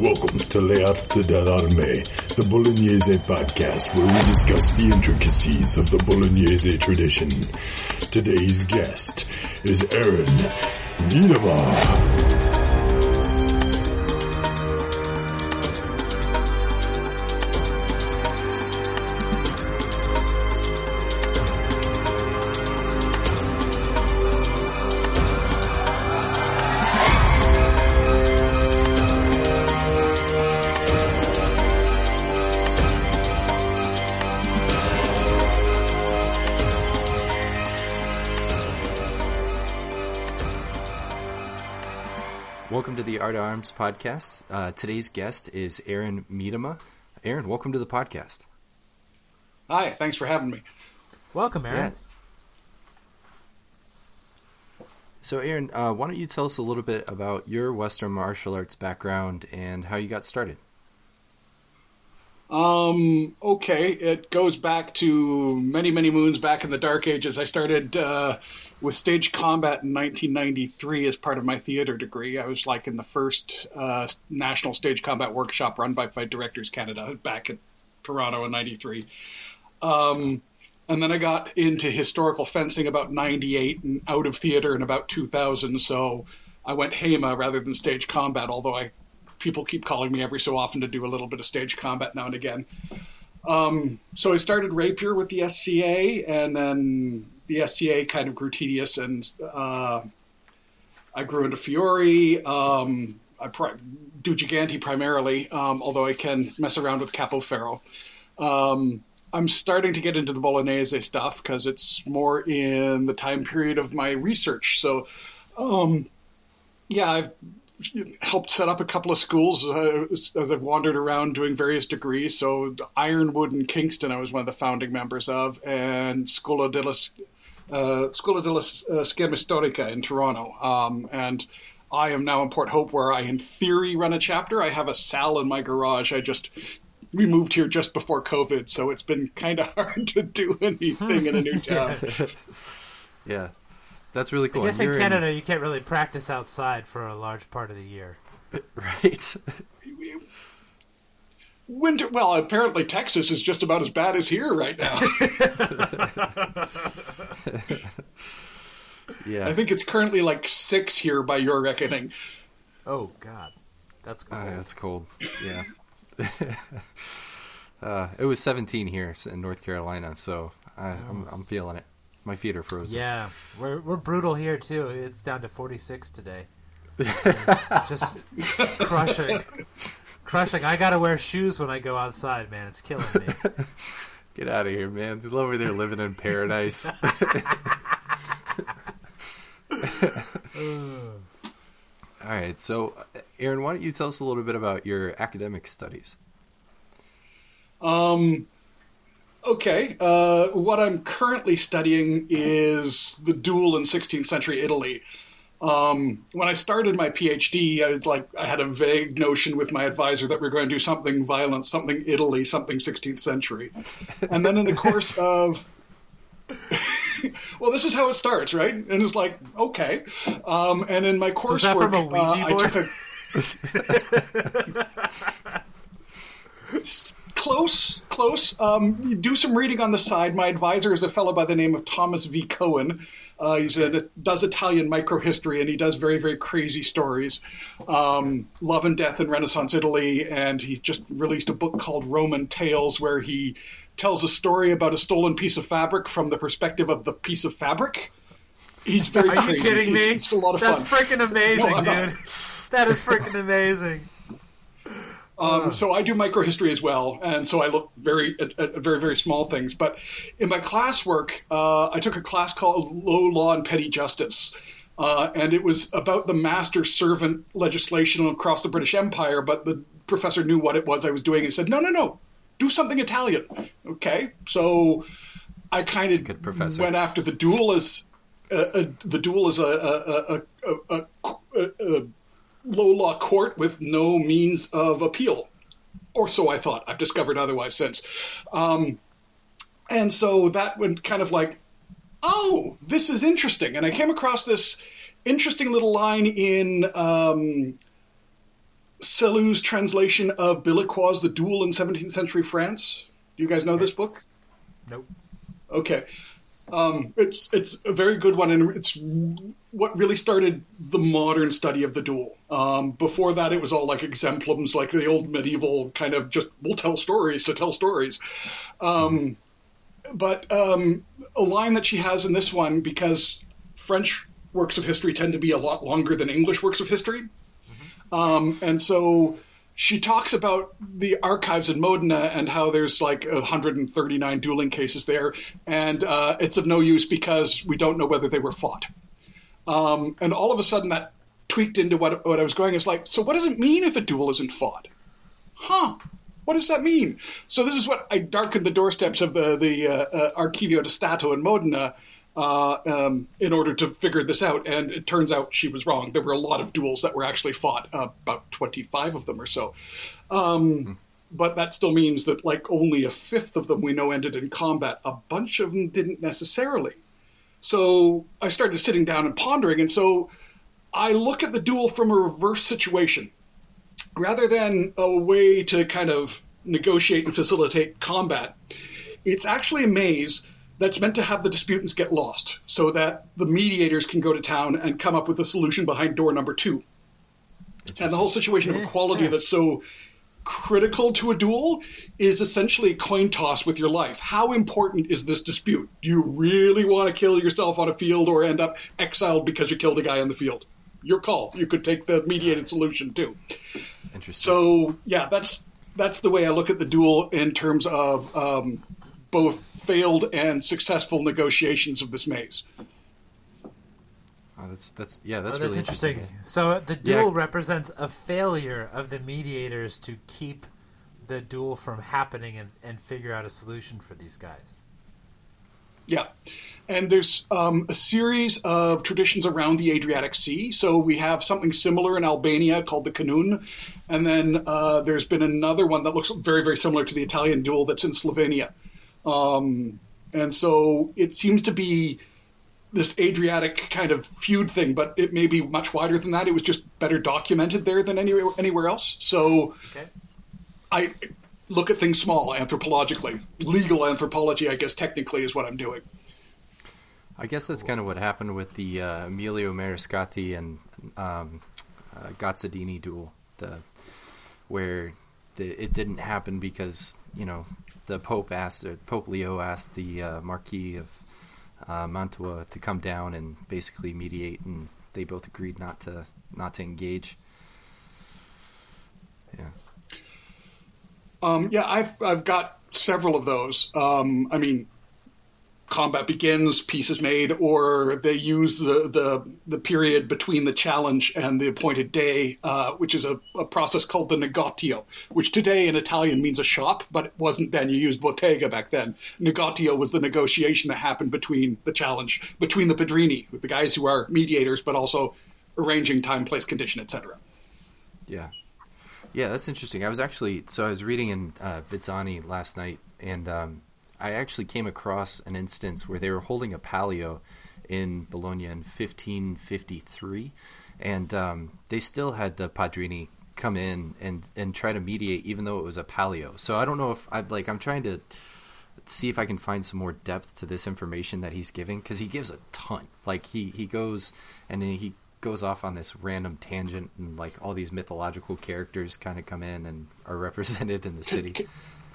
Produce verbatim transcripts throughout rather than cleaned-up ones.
Welcome to L'Arte dell'Arme, the Bolognese podcast where we discuss the intricacies of the Bolognese tradition. Today's guest is Aaron Miedema. Welcome to the Art of Arms podcast. Uh, today's guest is Aaron Miedema. Aaron, welcome to the podcast. Hi, thanks for having me. Welcome, Aaron. Yeah. So, Aaron, uh, why don't you tell us a little bit about your Western martial arts background and how you got started? Um, okay, it goes back to many, many moons back in the Dark Ages. I started uh, with stage combat in nineteen ninety-three as part of my theater degree. I was like in the first uh, national stage combat workshop run by Fight Directors Canada back at Toronto in ninety-three. Um, and then I got into historical fencing about ninety-eight and out of theater in about two thousand. So I went HEMA rather than stage combat, although I people keep calling me every so often to do a little bit of stage combat now and again. Um, so I started rapier with the S C A, and then the S C A kind of grew tedious, and uh, I grew into Fiore. Um, I pri- do Gigante primarily, um, although I can mess around with Capo Ferro. Um, I'm starting to get into the Bolognese stuff because it's more in the time period of my research. So, um, yeah, I've helped set up a couple of schools uh, as I've wandered around doing various degrees. So Ironwood in Kingston, I was one of the founding members of, and Scuola della, uh, Scuola della uh, Scherma Storica in Toronto. Um, and I am now in Port Hope, where I, in theory, run a chapter. I have a cell in my garage. I just we moved here just before COVID, so it's been kind of hard to do anything in a new town. Yeah. That's really cool. I guess in You're Canada in... you can't really practice outside for a large part of the year. Right. Winter. Well, apparently Texas is just about as bad as here right now. Yeah. I think it's currently like six here by your reckoning. Oh, God. That's cold. Uh, that's cold. Yeah. uh, it was seventeen here in North Carolina, so I, oh. I'm, I'm feeling it. My feet are frozen. Yeah, we're we're brutal here too. It's down to forty-six today. Just crushing, crushing. I gotta wear shoes when I go outside, man. It's killing me. Get out of here, man. They're over there living in paradise. All right, so Aaron, why don't you tell us a little bit about your academic studies? Um. Okay, uh, what I'm currently studying is the duel in sixteenth century Italy. Um, when I started my PhD, I was like, I had a vague notion with my advisor that we were going to do something violent, something Italy, something sixteenth century. And then in the course of, well, this is how it starts, right? And it's like, okay. Um, and in my coursework, so is that from a Ouija uh, I took a... Close, close. Um, you do some reading on the side. My advisor is a fellow by the name of Thomas V. Cohen. Uh, he does Italian microhistory, and he does very, very crazy stories. Um, Love and Death in Renaissance Italy, and he just released a book called Roman Tales, where he tells a story about a stolen piece of fabric from the perspective of the piece of fabric. He's very Are crazy. Are you kidding it's, me? It's a lot of That's fun. That's freaking amazing, no, dude. That is freaking amazing. Um, so I do microhistory as well, and so I look very at, at very, very small things. But in my classwork, uh, I took a class called Low Law and Petty Justice, uh, and it was about the master-servant legislation across the British Empire, but the professor knew what it was I was doing and said, no, no, no, do something Italian. Okay, so I kind of went after the duel as uh, uh, the duel as a, a, a, a, a, a, a low law court with no means of appeal, or so I thought. I've discovered otherwise since. Um, and so that went kind of like, oh, this is interesting. And I came across this interesting little line in um, Sellou's translation of Billiquois' The Duel in seventeenth Century France. Do you guys know this book? Nope. Okay. Um, it's it's a very good one, and it's what really started the modern study of the duel. Um, before that, it was all like exemplums, like the old medieval kind of just, we'll tell stories to tell stories. Um, but um, a line that she has in this one, because French works of history tend to be a lot longer than English works of history, mm-hmm. um, and so she talks about the archives in Modena and how there's like one hundred thirty-nine dueling cases there, and uh, it's of no use because we don't know whether they were fought. Um, and all of a sudden that tweaked into what, what I was going. It's like, so what does it mean if a duel isn't fought? Huh? What does that mean? So this is what I darkened the doorsteps of the, the uh, uh, Archivio di Stato in Modena Uh, um, in order to figure this out, and it turns out she was wrong. There were a lot of duels that were actually fought, uh, about twenty-five of them or so. Um, mm-hmm. But that still means that like only a fifth of them we know ended in combat. A bunch of them didn't necessarily. So I started sitting down and pondering, and so I look at the duel from a reverse situation. Rather than a way to kind of negotiate and facilitate combat, it's actually a maze that's meant to have the disputants get lost so that the mediators can go to town and come up with a solution behind door number two. And the whole situation of equality yeah. that's so critical to a duel is essentially a coin toss with your life. How important is this dispute? Do you really want to kill yourself on a field or end up exiled because you killed a guy on the field? Your call. You could take the mediated solution too. Interesting. So, yeah, that's that's the way I look at the duel in terms of um, both failed and successful negotiations of this maze. Oh, that's that's yeah, that's, oh, that's really interesting. interesting. So the duel yeah. represents a failure of the mediators to keep the duel from happening and, and figure out a solution for these guys. Yeah, and there's um, a series of traditions around the Adriatic Sea. So we have something similar in Albania called the Kanun, and then uh, there's been another one that looks very, very similar to the Italian duel that's in Slovenia. Um, and so it seems to be this Adriatic kind of feud thing, but it may be much wider than that. It was just better documented there than anywhere, anywhere else. So okay. I look at things small anthropologically. Legal anthropology, I guess, technically is what I'm doing. I guess that's kind of what happened with the uh, Emilio Mariscotti and um, uh, Gazzadini duel, the where the, it didn't happen because, you know, the Pope asked, or Pope Leo asked the uh, Marquis of uh, Mantua to come down and basically mediate, and they both agreed not to not to engage. Yeah. Um, yeah, I've I've got several of those. Um, I mean, combat begins, peace is made, or they use the the, the period between the challenge and the appointed day, uh, which is a, a process called the negotio, which today in Italian means a shop, but it wasn't then. You used bottega back then. Negotio was the negotiation that happened between the challenge, between the padrini, the guys who are mediators, but also arranging time, place, condition, et cetera. Yeah. Yeah, that's interesting. I was actually, so I was reading in uh, Vizzani last night, and um, I actually came across an instance where they were holding a palio in Bologna in fifteen fifty-three, and um, they still had the padrini come in and, and try to mediate, even though it was a palio. So I don't know if I've like I'm trying to see if I can find some more depth to this information that he's giving, because he gives a ton. Like he he goes and then he goes off on this random tangent, and like all these mythological characters kind of come in and are represented in the city.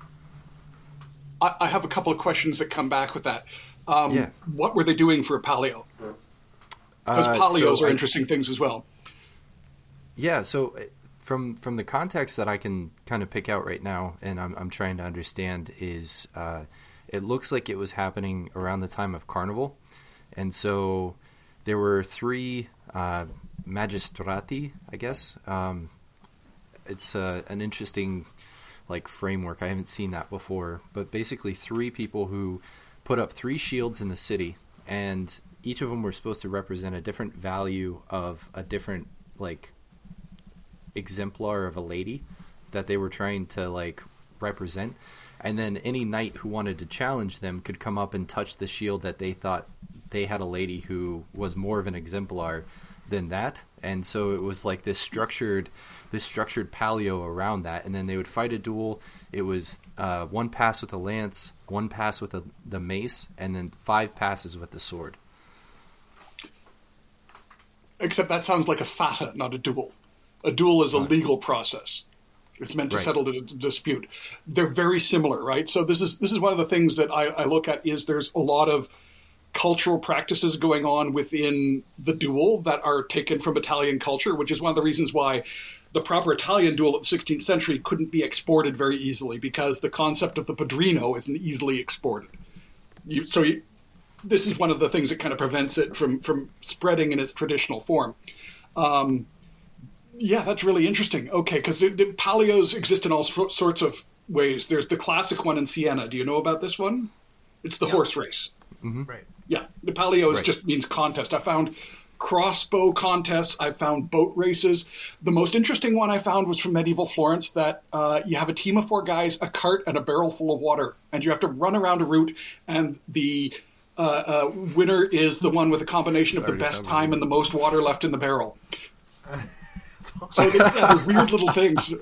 I have a couple of questions that come back with that. Um, yeah. What were they doing for a palio? Because uh, palios so are I, interesting things as well. Yeah, so from from the context that I can kind of pick out right now, and I'm I'm trying to understand, is uh, it looks like it was happening around the time of Carnival, and so there were three uh, magistrati, I guess. Um, it's uh, an interesting like framework. I haven't seen that before, but basically three people who put up three shields in the city, and each of them were supposed to represent a different value of a different like exemplar of a lady that they were trying to like represent, and then any knight who wanted to challenge them could come up and touch the shield that they thought they had a lady who was more of an exemplar than that, and so it was like this structured this structured paleo around that, and then they would fight a duel. It was uh, one pass with a lance, one pass with a, the mace, and then five passes with the sword. Except that sounds like a fata, not a duel. A duel is a legal process. It's meant to Right. settle a dispute. They're very similar, right? So this is this is one of the things that I, I look at is there's a lot of cultural practices going on within the duel that are taken from Italian culture, which is one of the reasons why the proper Italian duel at the sixteenth century couldn't be exported very easily, because the concept of the padrino isn't easily exported. You, so you, this is one of the things that kind of prevents it from, from spreading in its traditional form. Um, yeah, that's really interesting. Okay, because the, the paleos exist in all so- sorts of ways. There's the classic one in Siena. Do you know about this one? It's the Yeah. horse race. Right. Yeah, the paleos Right. just means contest. I found crossbow contests. I found boat races. The most interesting one I found was from medieval Florence, that uh, you have a team of four guys, a cart, and a barrel full of water, and you have to run around a route, and the uh, uh, winner is the one with a combination of the Sorry to best sound time rude. and the most water left in the barrel. So they, yeah, they're weird little things.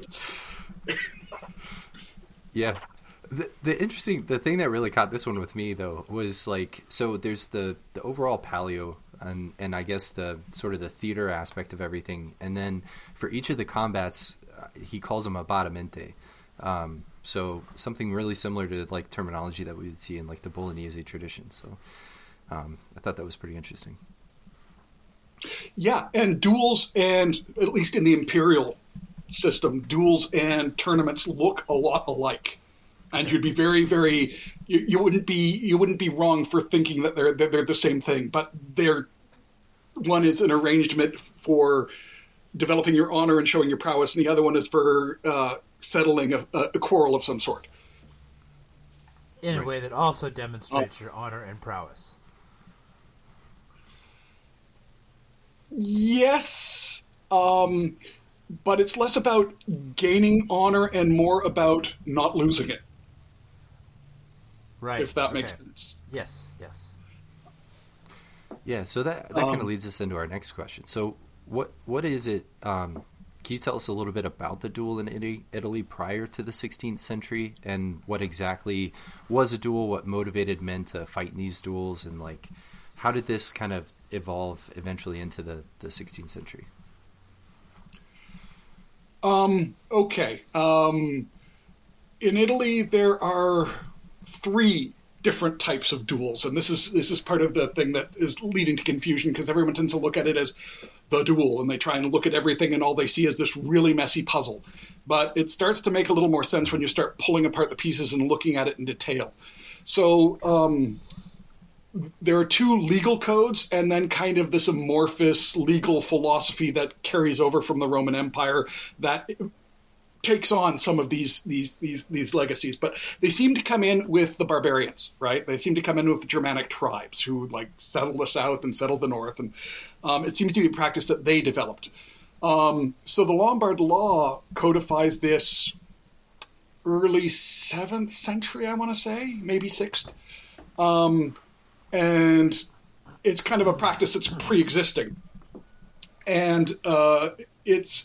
Yeah. The, the interesting, the thing that really caught this one with me though was like, so there's the, the overall paleo and, and I guess the sort of the theater aspect of everything. And then for each of the combats, uh, he calls them abattimenti. Um, so something really similar to like terminology that we would see in like the Bolognese tradition. So um, I thought that was pretty interesting. Yeah, and duels, and at least in the imperial system, duels and tournaments look a lot alike. And you'd be very, very, you, you wouldn't be, you wouldn't be wrong for thinking that they're, they're they're the same thing. But they're, one is an arrangement for developing your honor and showing your prowess, and the other one is for uh, settling a, a quarrel of some sort. In Right. a way that also demonstrates your honor and prowess. Yes, um, but it's less about gaining honor and more about not losing it, Right. if that okay. makes sense. Yes, yes. Yeah, so that, that kind Um, of leads us into our next question. So what what is it, um, can you tell us a little bit about the duel in Italy, Italy prior to the sixteenth century, and what exactly was a duel, what motivated men to fight in these duels, and like how did this kind of evolve eventually into the, the sixteenth century? Um, okay. Um, in Italy, there are three different types of duels, and this is this is part of the thing that is leading to confusion, because everyone tends to look at it as the duel, and they try and look at everything, and all they see is this really messy puzzle. But it starts to make a little more sense when you start pulling apart the pieces and looking at it in detail. So um, there are two legal codes, and then kind of this amorphous legal philosophy that carries over from the Roman Empire that takes on some of these these these these legacies. But they seem to come in with the barbarians, right? They seem to come in with the Germanic tribes who like settled the south and settled the north, and um, it seems to be a practice that they developed. Um, so the Lombard law codifies this early seventh century, I want to say, maybe sixth. Um, and it's kind of a practice that's pre-existing. And uh, it's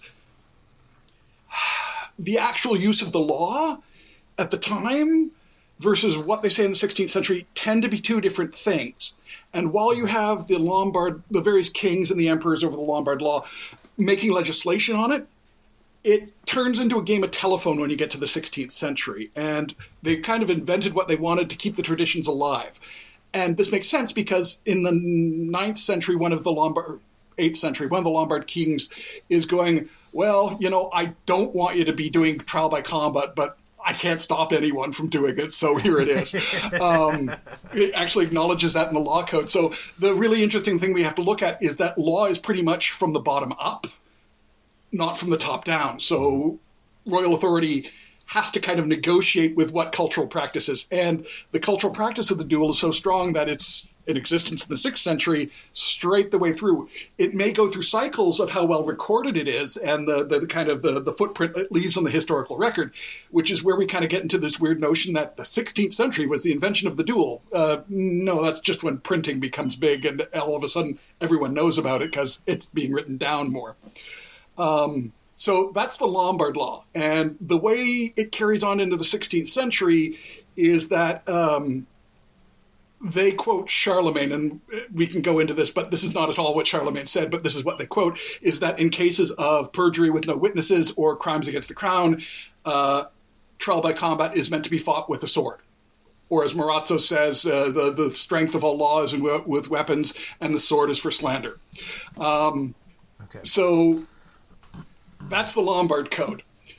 the actual use of the law at the time versus what they say in the sixteenth century tend to be two different things. And while you have the Lombard, the various kings and the emperors over the Lombard law making legislation on it, it turns into a game of telephone when you get to the sixteenth century. And they kind of invented what they wanted to keep the traditions alive. And this makes sense because in the ninth century, one of the Lombard, eighth century, one of the Lombard kings is going, well, you know, I don't want you to be doing trial by combat, but I can't stop anyone from doing it, so here it is. um, it actually acknowledges that in the law code. So the really interesting thing we have to look at is that law is pretty much from the bottom up, not from the top down. So royal authority has to kind of negotiate with what cultural practices. And the cultural practice of the duel is so strong that it's in existence in the sixth century straight the way through. It may go through cycles of how well recorded it is and the, the, the kind of the, the footprint it leaves on the historical record, which is where we kind of get into this weird notion that the sixteenth century was the invention of the duel. Uh, no, that's just when printing becomes big and all of a sudden everyone knows about it because it's being written down more. Um, so that's the Lombard law. And the way it carries on into the sixteenth century is that um, they quote Charlemagne, and we can go into this, but this is not at all what Charlemagne said, but this is what they quote, is that in cases of perjury with no witnesses or crimes against the crown, uh, trial by combat is meant to be fought with a sword. Or as Marazzo says, uh, the, the strength of all law is in, with weapons, and the sword is for slander. Um, okay. So that's the Lombard Code.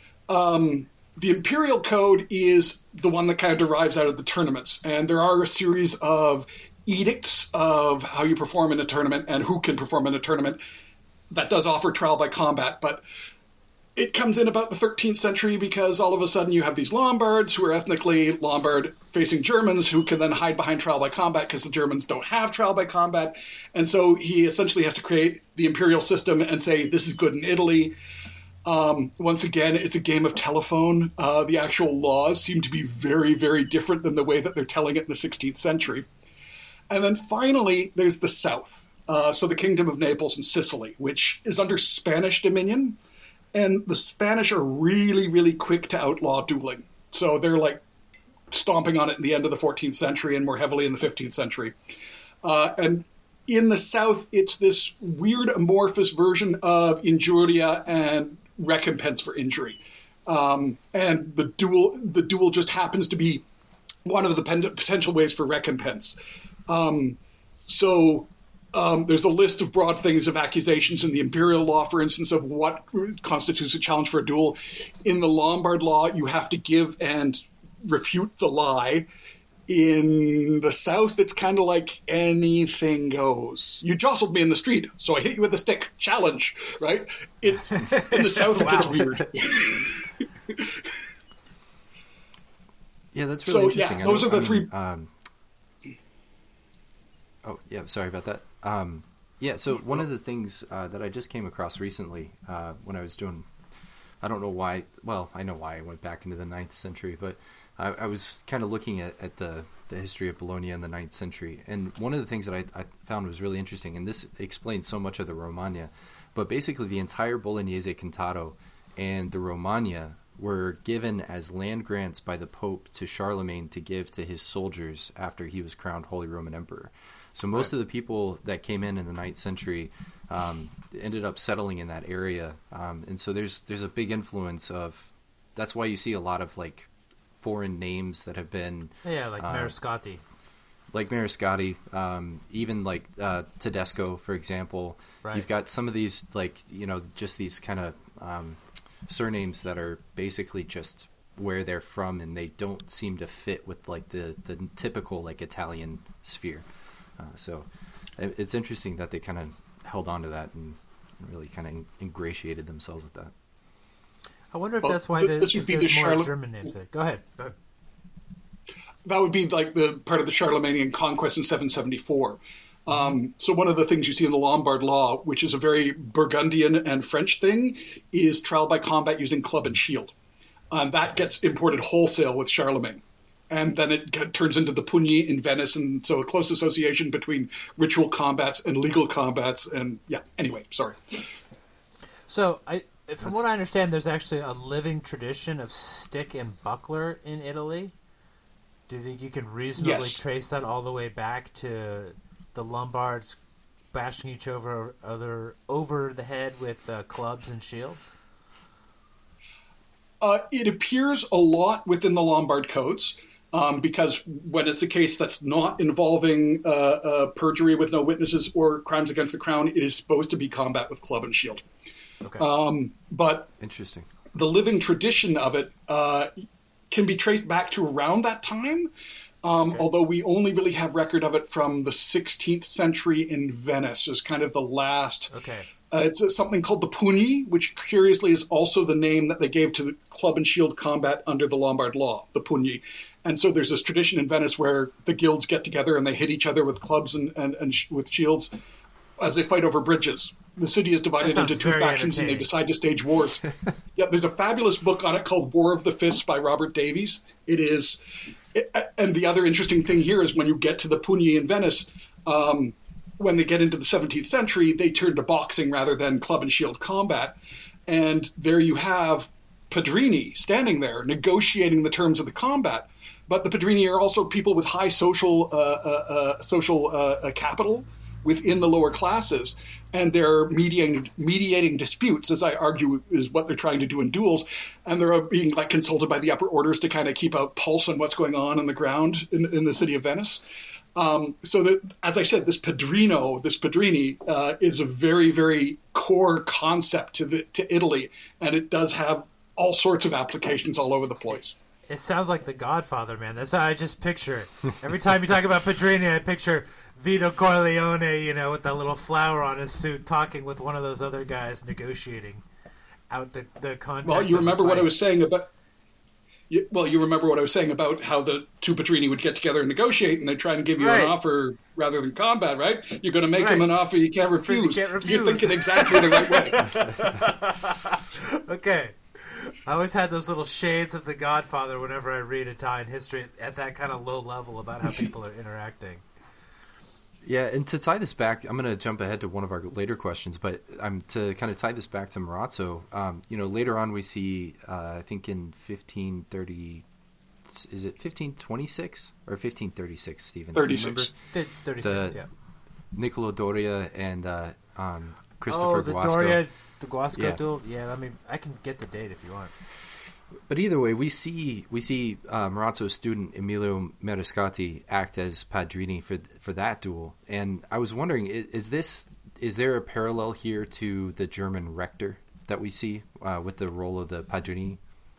Um, The Imperial Code is the one that kind of derives out of the tournaments, and there are a series of edicts of how you perform in a tournament and who can perform in a tournament that does offer trial by combat, but it comes in about the thirteenth century because all of a sudden you have these Lombards who are ethnically Lombard facing Germans who can then hide behind trial by combat because the Germans don't have trial by combat, and so he essentially has to create the imperial system and say this is good in Italy. Um, once again, it's a game of telephone. Uh, the actual laws seem to be very, very different than the way that they're telling it in the sixteenth century. And then finally, there's the South. Uh, so the Kingdom of Naples and Sicily, which is under Spanish dominion. And the Spanish are really, really quick to outlaw dueling. So they're like stomping on it in the end of the fourteenth century and more heavily in the fifteenth century. Uh, and in the South, it's this weird amorphous version of injuria and recompense for injury. Um, and the duel the duel just happens to be one of the pen- potential ways for recompense. Um, so um, there's a list of broad things of accusations in the imperial law, for instance, of what constitutes a challenge for a duel. In the Lombard law, you have to give and refute the lie. In the South, it's kind of like anything goes. You jostled me in the street, so I hit you with a stick. Challenge, right? It's in the South, it gets weird. Yeah, that's really so, interesting. Yeah, those I are the mean, three. Um, oh, yeah, sorry about that. Um, yeah, so one of the things uh, that I just came across recently uh, when I was doing, I don't know why, well, I know why I went back into the ninth century, but I, I was kind of looking at, at the, the history of Bologna in the ninth century, and one of the things that I, I found was really interesting, and this explains so much of the Romagna, but basically the entire Bolognese Cantato and the Romagna were given as land grants by the Pope to Charlemagne to give to his soldiers after he was crowned Holy Roman Emperor. So most right. of the people that came in in the ninth century um, ended up settling in that area, um, and so there's there's a big influence of. That's why you see a lot of like foreign names that have been yeah, like uh, Mariscotti, like Mariscotti, um, even like uh, Tedesco, for example. Right. You've got some of these like you know just these kind of um, surnames that are basically just where they're from, and they don't seem to fit with like the the typical like Italian sphere. Uh, so it's interesting that they kind of held on to that and really kind of ingratiated themselves with that. I wonder if well, that's why th- the, this would if be there's the more Charlotte... German names there. Go ahead. Go ahead. That would be like the part of the Charlemagnean conquest in seven seventy-four. Um, so one of the things you see in the Lombard law, which is a very Burgundian and French thing, is trial by combat using club and shield. And that gets imported wholesale with Charlemagne. And then it g- turns into the Pugni in Venice, and so a close association between ritual combats and legal combats. And yeah, anyway, sorry. So, I, from That's... what I understand, there's actually a living tradition of stick and buckler in Italy. Do you think you can reasonably yes. trace that all the way back to the Lombards bashing each over other over the head with uh, clubs and shields? Uh, it appears a lot within the Lombard codes. Um, because when it's a case that's not involving uh, uh, perjury with no witnesses or crimes against the crown, it is supposed to be combat with club and shield. Okay. Um, but interesting. The living tradition of it uh, can be traced back to around that time, um, okay. although we only really have record of it from the sixteenth century in Venice as kind of the last okay. Uh, it's uh, something called the Pugni, which curiously is also the name that they gave to the club and shield combat under the Lombard law, the Pugni. And so there's this tradition in Venice where the guilds get together and they hit each other with clubs and, and, and sh- with shields as they fight over bridges. The city is divided into two factions and they decide to stage wars. Yeah, there's a fabulous book on it called War of the Fists by Robert Davies. It is, it, and the other interesting thing here is when you get to the Pugni in Venice, um, when they get into the seventeenth century, they turn to boxing rather than club and shield combat. And there you have Padrini standing there negotiating the terms of the combat. But the Padrini are also people with high social uh, uh, uh, social uh, capital within the lower classes, and they're mediating mediating disputes, as I argue is what they're trying to do in duels, and they're being like consulted by the upper orders to kind of keep a pulse on what's going on on the ground in, in the city of Venice. Um, so that, as I said, this Padrino, this Padrini, uh, is a very, very core concept to the to Italy, and it does have all sorts of applications all over the place. It sounds like The Godfather, man. That's how I just picture it. Every time you talk about Padrini, I picture Vito Corleone, you know, with that little flower on his suit, talking with one of those other guys, negotiating out the the context. Well, you remember of the what I was saying about. You, well, you remember what I was saying about how the two Padrini would get together and negotiate, and they try and give you right. an offer rather than combat, right? You're going to make right. them an offer you can't refuse. You can't You're thinking exactly the right way. Okay. I always had those little shades of The Godfather whenever I read Italian history at that kind of low level about how people are interacting. Yeah, and to tie this back, I'm going to jump ahead to one of our later questions, but um, to kind of tie this back to Marozzo, um, you know, later on we see, uh, I think in fifteen thirty, is it fifteen twenty-six or fifteen thirty-six, Stephen? thirty-six. thirty-six, the, yeah. Niccolo Doria and uh, um, Christopher oh, the Guasco. Doria, the Guasco yeah. duel? Yeah, I mean, I can get the date if you want. But either way, we see we see uh, Marozzo's student Emilio Mariscotti act as Padrini for for that duel, and I was wondering, is, is this is there a parallel here to the German rector that we see uh, with the role of the Padrini?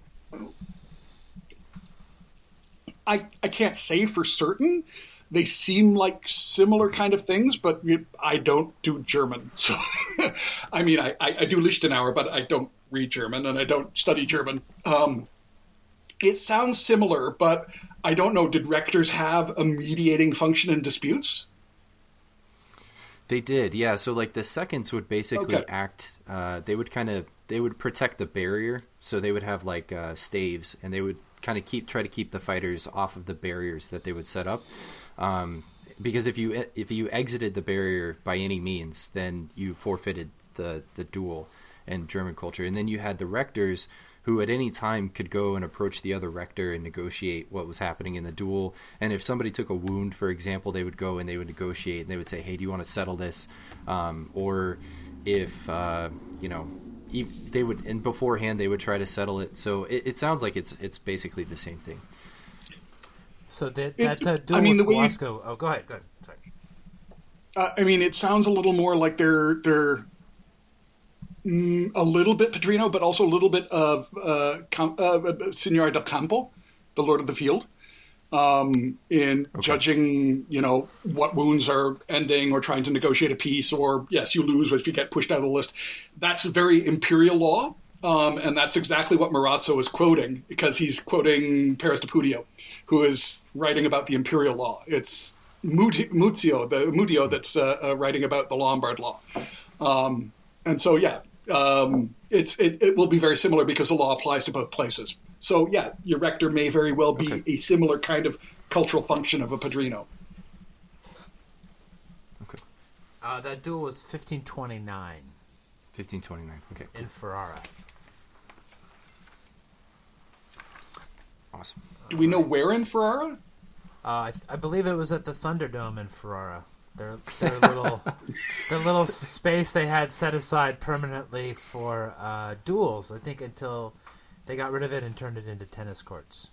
I I can't say for certain. They seem like similar kind of things, but I don't do German. So, I mean, I, I do Lichtenauer, but I don't read German and I don't study German. Um, it sounds similar, but I don't know. Did rectors have a mediating function in disputes? They did, yeah. So, like, the seconds would basically Okay. act. Uh, they would kind of they would protect the barrier. So they would have like uh, staves, and they would kind of keep try to keep the fighters off of the barriers that they would set up. Um, because if you if you exited the barrier by any means, then you forfeited the, the duel in German culture. And then you had the rectors who at any time could go and approach the other rector and negotiate what was happening in the duel. And if somebody took a wound, for example, they would go and they would negotiate and they would say, hey, do you want to settle this? Um, or if, uh, you know, they would, and beforehand they would try to settle it. So it, it sounds like it's it's basically the same thing. So that, that uh, duel I mean, with the way you- Guasco... Oh, go ahead, go ahead. Sorry. Uh, I mean, it sounds a little more like they're they're mm, a little bit Padrino, but also a little bit of uh, Cam- uh, Signore del Campo, the Lord of the Field, um, in Okay. judging, you know, what wounds are ending or trying to negotiate a peace, or yes, you lose if you get pushed out of the list. That's very imperial law. Um, and that's exactly what Marozzo is quoting, because he's quoting Paris de Pudio, who is writing about the imperial law. It's Mut- Muzio, the Mudio, that's uh, uh, writing about the Lombard law. Um, and so, yeah, um, it's it, it will be very similar because the law applies to both places. So, yeah, your rector may very well be Okay. a similar kind of cultural function of a Padrino. Okay. Uh, that duel was fifteen twenty-nine fifteen twenty-nine. Okay. in Ferrara. Awesome. Do we know where in Ferrara? Uh, I, th- I believe it was at the Thunderdome in Ferrara. Their their little their little space they had set aside permanently for uh, duels. I think until they got rid of it and turned it into tennis courts.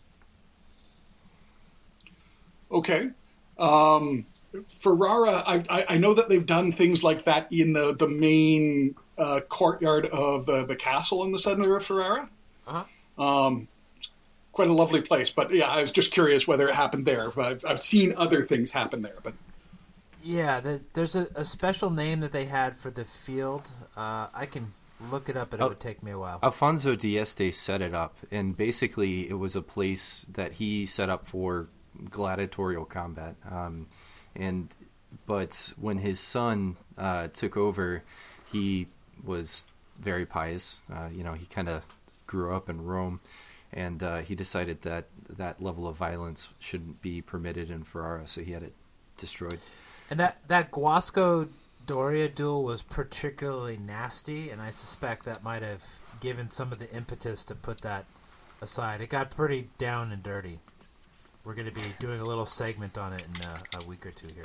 Okay. Um, Ferrara, I, I, I know that they've done things like that in the, the main uh, courtyard of the, the castle in the center of Ferrara. Uh-huh. Um, quite a lovely place. But, yeah, I was just curious whether it happened there. But I've, I've seen other things happen there. But Yeah, the, there's a, a special name that they had for the field. Uh, I can look it up, but it Oh, would take me a while. Alfonso Dieste set it up, and basically it was a place that he set up for gladiatorial combat. Um, and but when his son uh, took over, he was very pious. Uh, you know, he kind of grew up in Rome, and uh, he decided that that level of violence shouldn't be permitted in Ferrara, so he had it destroyed. And that, that Guasco Doria duel was particularly nasty, and I suspect that might have given some of the impetus to put that aside. It got pretty down and dirty. We're going to be doing a little segment on it in a, a week or two here.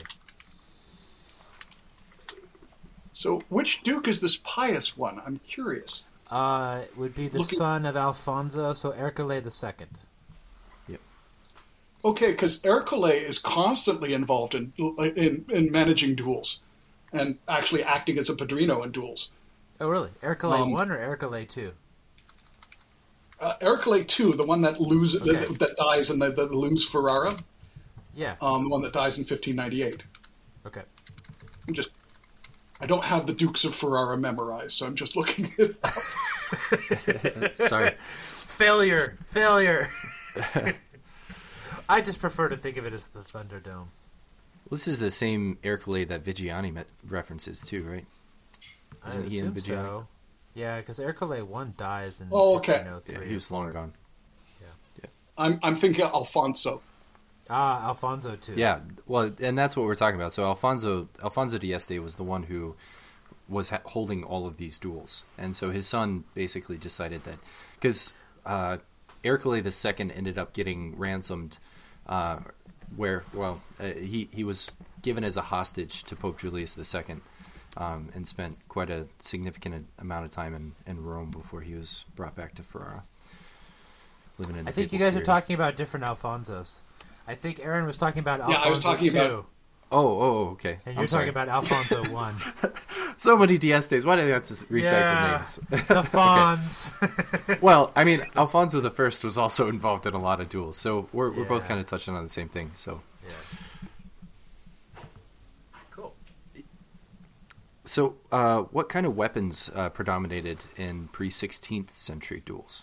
So, which duke is this pious one? I'm curious. Uh, it would be the Looking- son of Alfonso, so Ercole the Second. Yep. Okay, because Ercole is constantly involved in, in in managing duels, and actually acting as a padrino in duels. Oh, really? Ercole Um, One or Ercole Two? Uh, Ercole two, the one that loses Okay. that, that dies in the, the lose Ferrara, Yeah. um, the one that dies in fifteen ninety-eight. Okay. I'm just, I don't have the Dukes of Ferrara memorized, so I'm just looking it up. Sorry. Failure. Failure. I just prefer to think of it as the Thunderdome. Well, this is the same Ercole that Vigiani met references too, right? I Isn't he in assume Vigiani? so. Yeah, because Ercole One dies in Oh, okay. fifteen oh three. Yeah, he was long gone. I'm I'm thinking Alfonso. Ah, Alfonso Two. Yeah, well, and that's what we're talking about. So Alfonso Alfonso Dieste was the one who was ha- holding all of these duels, and so his son basically decided that because uh, Ercole the Second ended up getting ransomed, uh, where well uh, he he was given as a hostage to Pope Julius the Second, um, and spent quite a significant amount of time in, in Rome before he was brought back to Ferrara. Living in the I think you papal guys period. are talking about different Alfonsos. I think Aaron was talking about Yeah, Alfonso I was talking Two, about- Oh, oh, okay. and you're I'm sorry. talking about Alfonso One. So many Diestes. Why do they have to recycle Yeah, names? the Fawns. Well, I mean, Alfonso the First was also involved in a lot of duels, so we're we're both Yeah. kind of touching on the same thing. So, Yeah. Cool. so uh, what kind of weapons uh, predominated in pre-sixteenth century duels?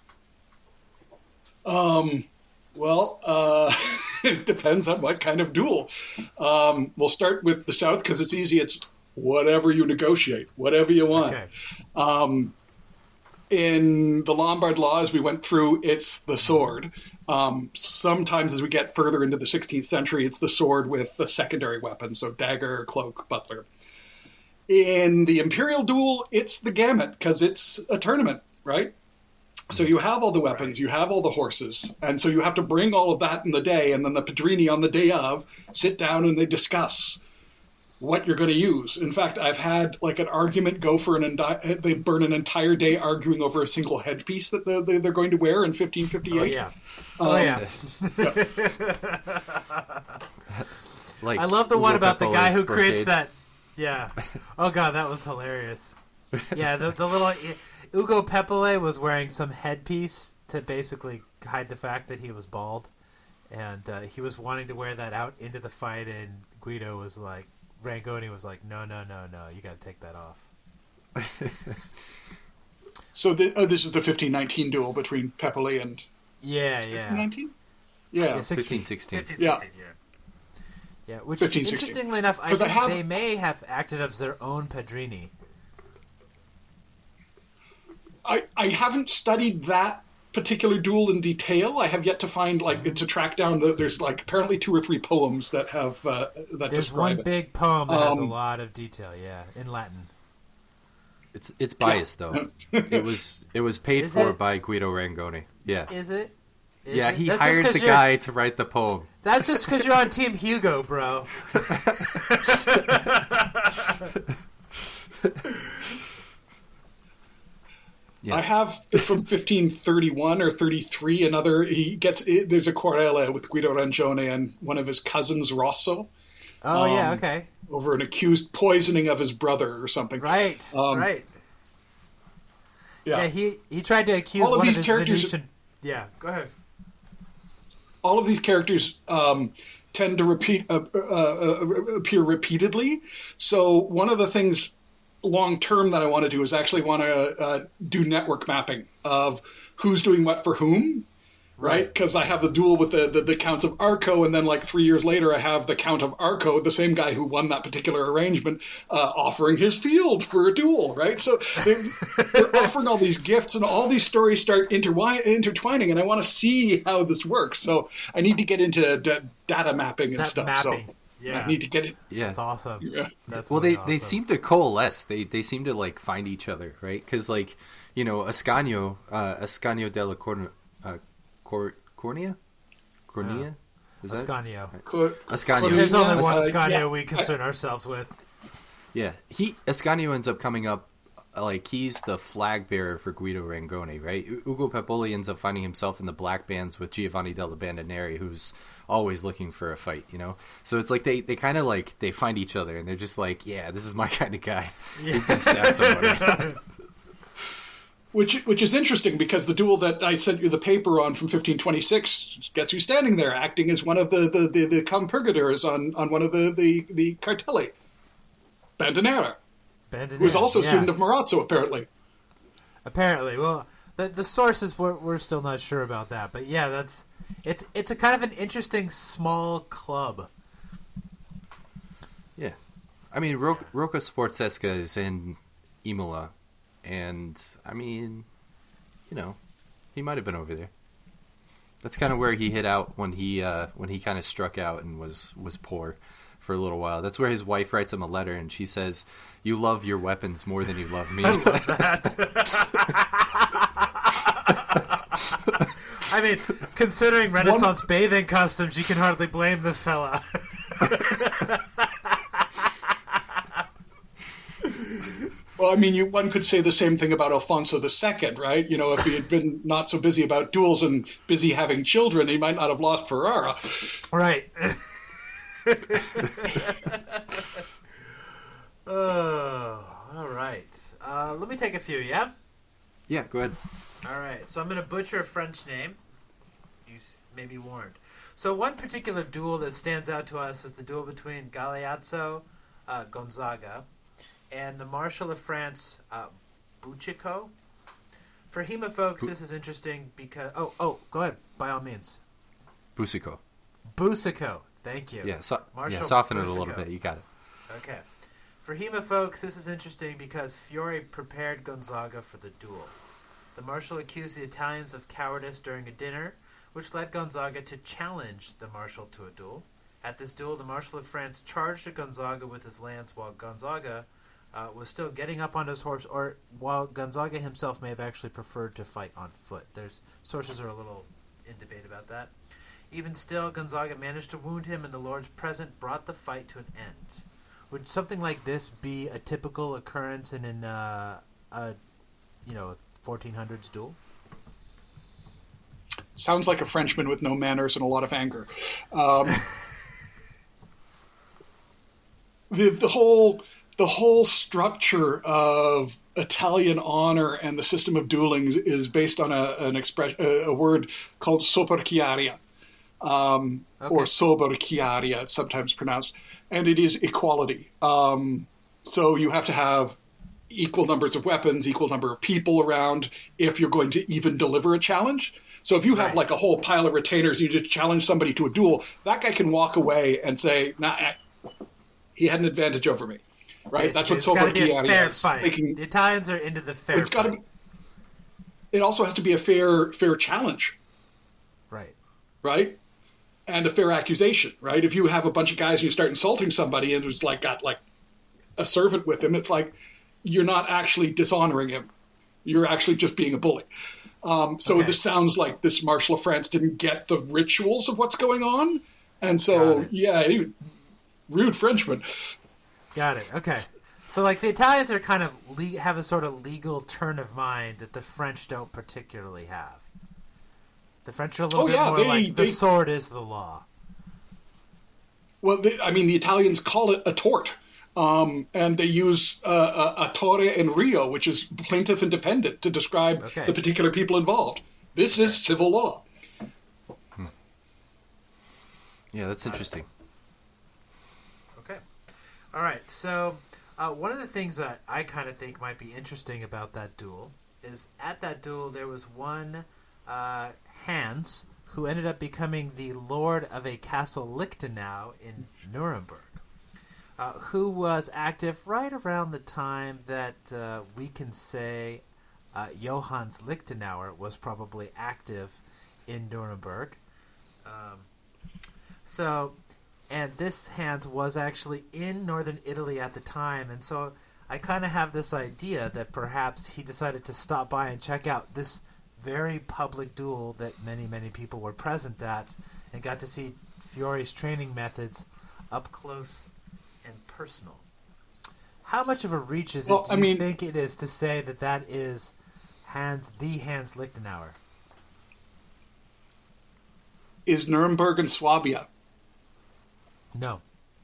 Um, well, uh, it depends on what kind of duel. Um, we'll start with the South because it's easy. It's whatever you negotiate, whatever you want. Okay. Um, in the Lombard law, as we went through, it's the sword. Um, sometimes as we get further into the sixteenth century, it's the sword with a secondary weapon, so dagger, cloak, butler. In the imperial duel, it's the gamut because it's a tournament, right? So you have all the weapons, you have all the horses, and so you have to bring all of that in the day, and then the Padrini on the day of sit down and they discuss what you're going to use. In fact, I've had like an argument go for an enti- they burn an entire day arguing over a single headpiece that they're, they're going to wear in fifteen fifty-eight. Oh yeah. Oh Um, yeah. Like I love the Ugo one about the guy Peppola's who creates brocade. that. Yeah. Oh god, that was hilarious. Yeah, the the little Ugo Peppole was wearing some headpiece to basically hide the fact that he was bald, and uh, he was wanting to wear that out into the fight, and Guido was like, Rangoni was like, no, no, no, no, you got to take that off. So the, oh, this is the fifteen nineteen duel between Pepoli and Yeah, yeah. nineteen? Yeah. Yeah, sixteen, fifteen sixteen. fifteen, Yeah. sixteen, yeah. Yeah, which fifteen, sixteen. interestingly enough, I 'Cause I think have- they may have acted as their own Padrini. I, I haven't studied that particular duel in detail. I have yet to find, like, to track down, the, there's, like, apparently two or three poems that have, uh, that There's describe one it. big poem that has a Um, lot of detail, yeah, in Latin. It's it's biased though. It was it was paid Is for it? by Guido Rangoni. Yeah. Is it? Is Yeah, it? he That's just hired 'cause the you're- guy to write the poem. That's just because you're on Team Hugo, bro. Yeah. I have from fifteen thirty-one or thirty-three another. He gets there's a querela with Guido Rangone and one of his cousins Rosso Oh yeah, Um, okay, over an accused poisoning of his brother or something. right, um, right. Yeah. Yeah, he he tried to accuse All of one these of his characters- Venetian. Yeah, go ahead. All of these characters um, tend to repeat uh, uh, uh, appear repeatedly. So one of the things long term that I want to do is actually want to uh, do network mapping of who's doing what for whom. Right, because I have the duel with the, the, the Counts of Arco, and then like three years later, I have the Count of Arco, the same guy who won that particular arrangement, uh, offering his field for a duel. Right, so they're, they're offering all these gifts, and all these stories start intertwine, intertwining, and I want to see how this works. So I need to get into d- data mapping and that stuff. Mapping. So yeah, I need to get it. Yeah, that's awesome. Yeah. That's well, really they awesome. they seem to coalesce. They they seem to like find each other, right? Because like you know, Ascanio, uh, Ascanio della Corn, uh, Cor. Cornea? Cornea? Is that Ascanio. Ascanio. There's only one Uh, Ascanio yeah. we concern ourselves with. Yeah, he Ascanio ends up coming up like he's the flag bearer for Guido Rangoni, right? U- Ugo Pepoli ends up finding himself in the black bands with Giovanni della Bandineri, who's always looking for a fight, you know. So it's like they, they kind of like they find each other and they're just like, yeah, this is my kind of guy. He's gonna stab somebody. Which which is interesting because the duel that I sent you the paper on from fifteen twenty-six, guess who's standing there acting as one of the the, the, the compurgators on, on one of the, the, the cartelli? Bandinera, Bandinera, who was also a yeah. student of Marazzo, apparently. Apparently, well, the the sources we're we're still not sure about that, but yeah, that's it's it's a kind of an interesting small club. Yeah, I mean, Ro- Rocco Sforzesca is in Imola, and I mean, you know, he might have been over there. That's kind of where he hit out when he uh, when he kind of struck out and was was poor for a little while. That's where his wife writes him a letter, and she says, "You love your weapons more than you love me." I love that. I mean, considering Renaissance One... bathing customs, you can hardly blame this fella. Well, I mean, you, one could say the same thing about Alfonso the Second, right? You know, if he had been not so busy about duels and busy having children, he might not have lost Ferrara. Right. Oh, all right. Uh, let me take a few, yeah? Yeah, go ahead. All right. So I'm going to butcher a French name. You may be warned. So one particular duel that stands out to us is the duel between Galeazzo uh, Gonzaga and the Marshal of France, uh, Boucicaut. For Hema folks, this is interesting because... Oh, oh, go ahead, by all means. Boucicaut. Boucicaut, thank you. Yeah, so, Marshal yeah soften it a Boucicaut. little bit. You got it. Okay. For Hema folks, this is interesting because Fiore prepared Gonzaga for the duel. The Marshal accused the Italians of cowardice during a dinner, which led Gonzaga to challenge the Marshal to a duel. At this duel, the Marshal of France charged at Gonzaga with his lance while Gonzaga... Uh, was still getting up on his horse, or while Gonzaga himself may have actually preferred to fight on foot. There's sources are a little in debate about that. Even still, Gonzaga managed to wound him, and the Lords present brought the fight to an end. Would something like this be a typical occurrence in an, uh, a, you know, fourteen hundreds duel? Sounds like a Frenchman with no manners and a lot of anger. Um, the the whole. The whole structure of Italian honor and the system of dueling is based on a, an express, a, a word called soperchiaria, um, okay. or soberchiaria, it's sometimes pronounced, and it is equality. Um, so you have to have equal numbers of weapons, equal number of people around if you're going to even deliver a challenge. So if you have right. like a whole pile of retainers, you just challenge somebody to a duel, that guy can walk away and say, nah, he had an advantage over me. Right, Basically, that's what soperchiaria is. Fight. Making, the Italians are into the fair it's fight. Gotta be, it also has to be a fair, fair challenge. Right. Right, and a fair accusation. Right, if you have a bunch of guys and you start insulting somebody and who's like got like a servant with him, it's like you're not actually dishonoring him. You're actually just being a bully. Um, so okay. this sounds like this Marshal of France didn't get the rituals of what's going on, and so yeah, he, rude Frenchman. Got it. Okay. So, like, the Italians are kind of le- have a sort of legal turn of mind that the French don't particularly have. The French are a little oh, bit yeah, more they, like, the they, sword is the law. Well, they, I mean, the Italians call it a tort, um, and they use uh, a, a torre in Rio, which is plaintiff and defendant, to describe okay. the particular people involved. This is civil law. Yeah, that's interesting. Okay. All right. So uh, one of the things that I kind of think might be interesting about that duel is at that duel there was one uh, Hans who ended up becoming the lord of a castle Lichtenau in Nuremberg, uh, who was active right around the time that uh, we can say uh, Johannes Lichtenauer was probably active in Nuremberg. Um, so, and this Hans was actually in northern Italy at the time, and so I kind of have this idea that perhaps he decided to stop by and check out this very public duel that many, many people were present at and got to see Fiore's training methods up close and personal. How much of a reach is it, Well, do I you mean- think it is to say that that is Hans, the Hans Lichtenauer? Is Nuremberg and Swabia? No.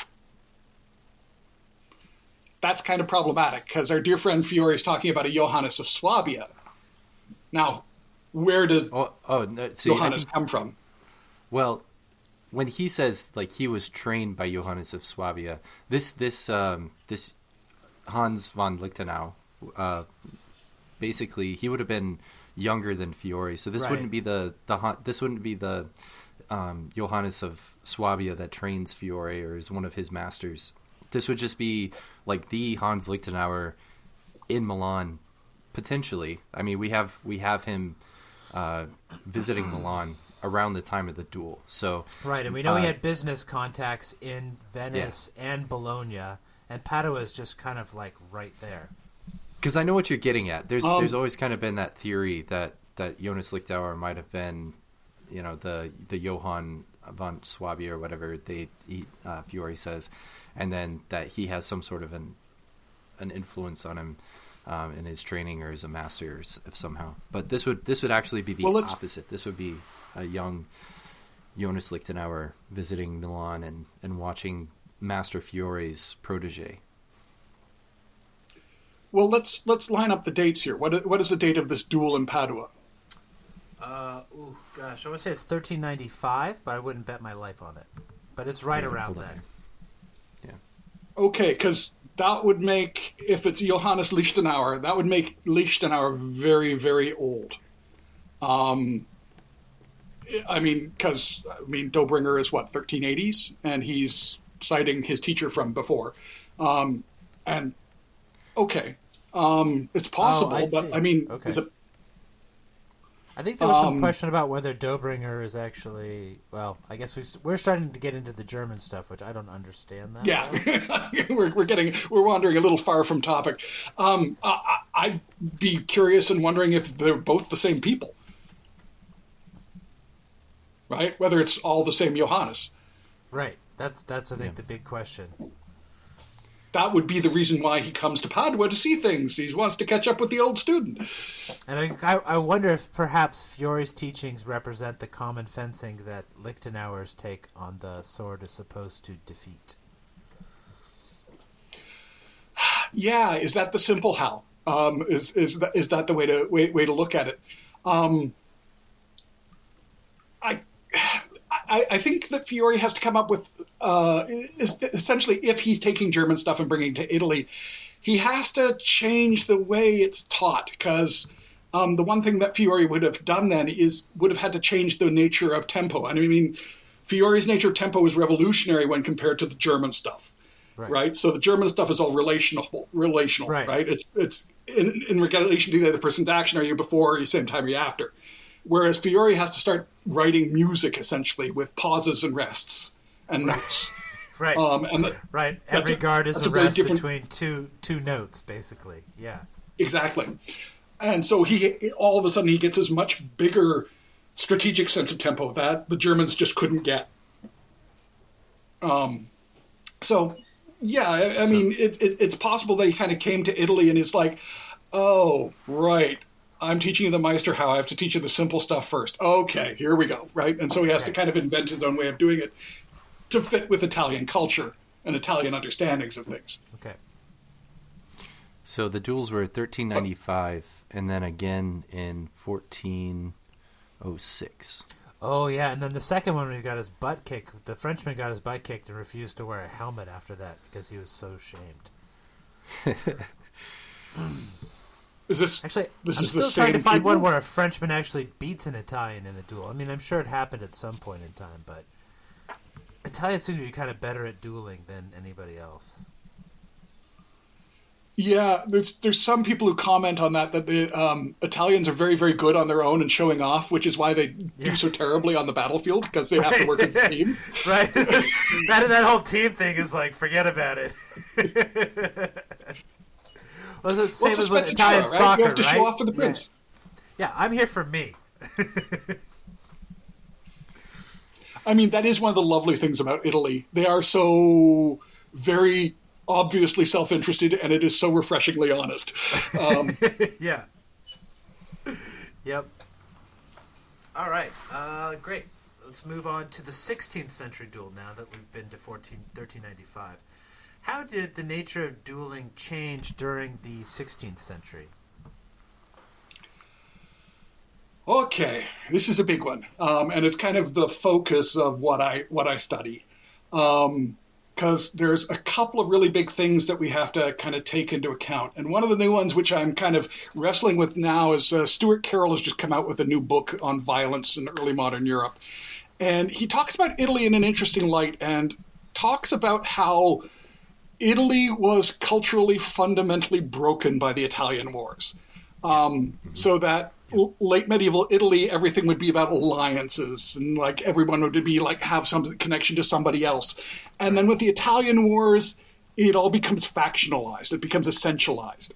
That's kind of problematic because our dear friend Fiore is talking about a Johannes of Swabia. Now, where did Oh, oh no, see, I Johannes think- come from? Well, when he says like he was trained by Johannes of Swabia, this this um, this Hans von Lichtenau, uh, basically he would have been younger than Fiore, so this Right. wouldn't be the the Han- this wouldn't be the um, Johannes of Swabia that trains Fiore or is one of his masters. This would just be like the Hans Lichtenauer in Milan, potentially. I mean, we have we have him uh, visiting Milan around the time of the duel. So Right, and we know he uh, had business contacts in Venice and Bologna, and Padua is just kind of like right there. because I know what you're getting at. There's Um, there's always kind of been that theory that that Jonas Lichtauer might have been, you know, the the Johann von Swabia or whatever they he, uh, Fiore says, and then that he has some sort of an an influence on him um, in his training or as a master or s- if somehow. But this would this would actually be the Well, let's- opposite. This would be a young Jonas Lichtenauer visiting Milan and, and watching Master Fiore's protege. Well, let's let's line up the dates here. What i- what is the date of this duel in Padua? Uh, ooh, gosh, I would say it's thirteen ninety-five, but I wouldn't bet my life on it. But it's right Yeah, around hold on then. here. Okay, because that would make, if it's Johannes Lichtenauer, that would make Lichtenauer very, very old. Um, I mean, because, I mean, Dobringer is what, thirteen eighties? And he's citing his teacher from before. Um, and, okay, um, it's possible, I but see. I mean, Okay. is it, I think there was some Um, question about whether Dobringer is actually, well, I guess we, we're starting to get into the German stuff, which I don't understand that. well. yeah, we're, we're getting, we're wandering a little far from topic. Um, I, I- I'd be curious and wondering if they're both the same people. Right? Whether it's all the same Johannes. Right. That's, that's I think, Yeah. the big question. That would be the reason why he comes to Padua to see things. He wants to catch up with the old student. And I, I, I wonder if perhaps Fiore's teachings represent the common fencing that Lichtenauer's take on the sword is supposed to defeat. Yeah, is that the simple how? Um, is is that is that the way to way, way to look at it? Um, I, I I think that Fiore has to come up with uh, is essentially if he's taking German stuff and bringing it to Italy, he has to change the way it's taught because. Um, the one thing that Fiore would have done then is would have had to change the nature of tempo. And I mean, Fiore's nature of tempo is revolutionary when compared to the German stuff, Right. right? So the German stuff is all relational, relational, Right. right? It's it's in, in relation to the other person's action. Are you before? Are you same time? Are you after? Whereas Fiore has to start writing music essentially with pauses and rests and notes. Right. Um, and the, right. that's Every a- guard is that's a a very rest different- between two two notes, basically. Yeah. Exactly. And so he all of a sudden he gets this much bigger strategic sense of tempo that the Germans just couldn't get. Um, so yeah, I, I So- mean it, it, it's possible that he kind of came to Italy and it's like, oh right, I'm teaching you the Meister how I have to teach you the simple stuff first. Okay, here we go, right? And so he has to Right. kind of invent his own way of doing it to fit with Italian culture and Italian understandings of things. Okay. So the duels were thirteen ninety-five, and then again in fourteen oh six. Oh yeah, and then the second one, when he got his butt kicked, the Frenchman got his butt kicked and refused to wear a helmet after that because he was so shamed. Is this actually? This I'm is still the trying same to find people? one where a Frenchman actually beats an Italian in a duel. I mean, I'm sure it happened at some point in time, but Italians seem to be kind of better at dueling than anybody else. Yeah, there's there's some people who comment on that that the um, Italians are very very good on their own and showing off, which is why they Yeah. do so terribly on the battlefield because they have to work as a team. Right. that that whole team thing is like, forget about it. Well, it's the Well, same it's a as with spezzatura, Italian right? soccer, You have to right? show off for the prince. Yeah. yeah, I'm here for me. I mean, that is one of the lovely things about Italy. They are so very obviously self-interested, and it is so refreshingly honest. Um, yeah. Yep. All right. Uh, great. Let's move on to the sixteenth century duel now that we've been to fourteen, thirteen ninety-five. How did the nature of dueling change during the sixteenth century? Okay, this is a big one, um, and it's kind of the focus of what I what I study, because um, there's a couple of really big things that we have to kind of take into account. And one of the new ones, which I'm kind of wrestling with now, is uh, Stuart Carroll has just come out with a new book on violence in early modern Europe, and he talks about Italy in an interesting light and talks about how Italy was culturally fundamentally broken by the Italian Wars, um, so that l- late medieval Italy, everything would be about alliances and like everyone would be like have some connection to somebody else. And then with the Italian Wars, it all becomes factionalized. It becomes essentialized.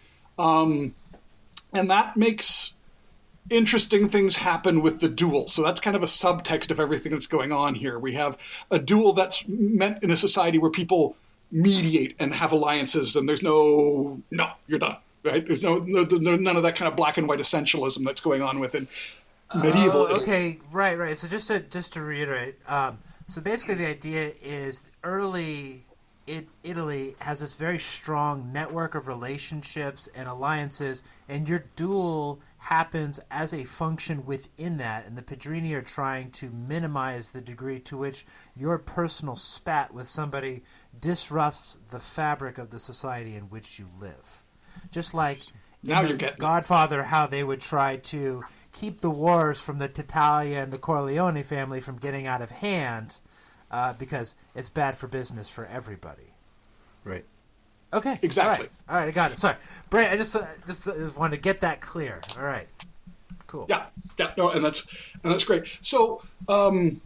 Um, and that makes interesting things happen with the duel. So that's kind of a subtext of everything that's going on here. We have a duel that's meant in a society where people mediate and have alliances, and there's no, no, you're done. Right? There's no, no, no, none of that kind of black and white essentialism that's going on within medieval Oh, Italy. okay, right, right. So just to just to reiterate, um, so basically the idea is early it, Italy has this very strong network of relationships and alliances, and your duel happens as a function within that, and the Pedrini are trying to minimize the degree to which your personal spat with somebody disrupts the fabric of the society in which you live. Just like in Now the you're getting it. Godfather, how they would try to keep the wars from the Tattaglia and the Corleone family from getting out of hand, uh, because it's bad for business for everybody. Right. Okay. Exactly. All right, All right I got it. Sorry, Brent. I just uh, just, uh, just wanted to get that clear. All right. Cool. Yeah, yeah, no, and that's and that's great. So um,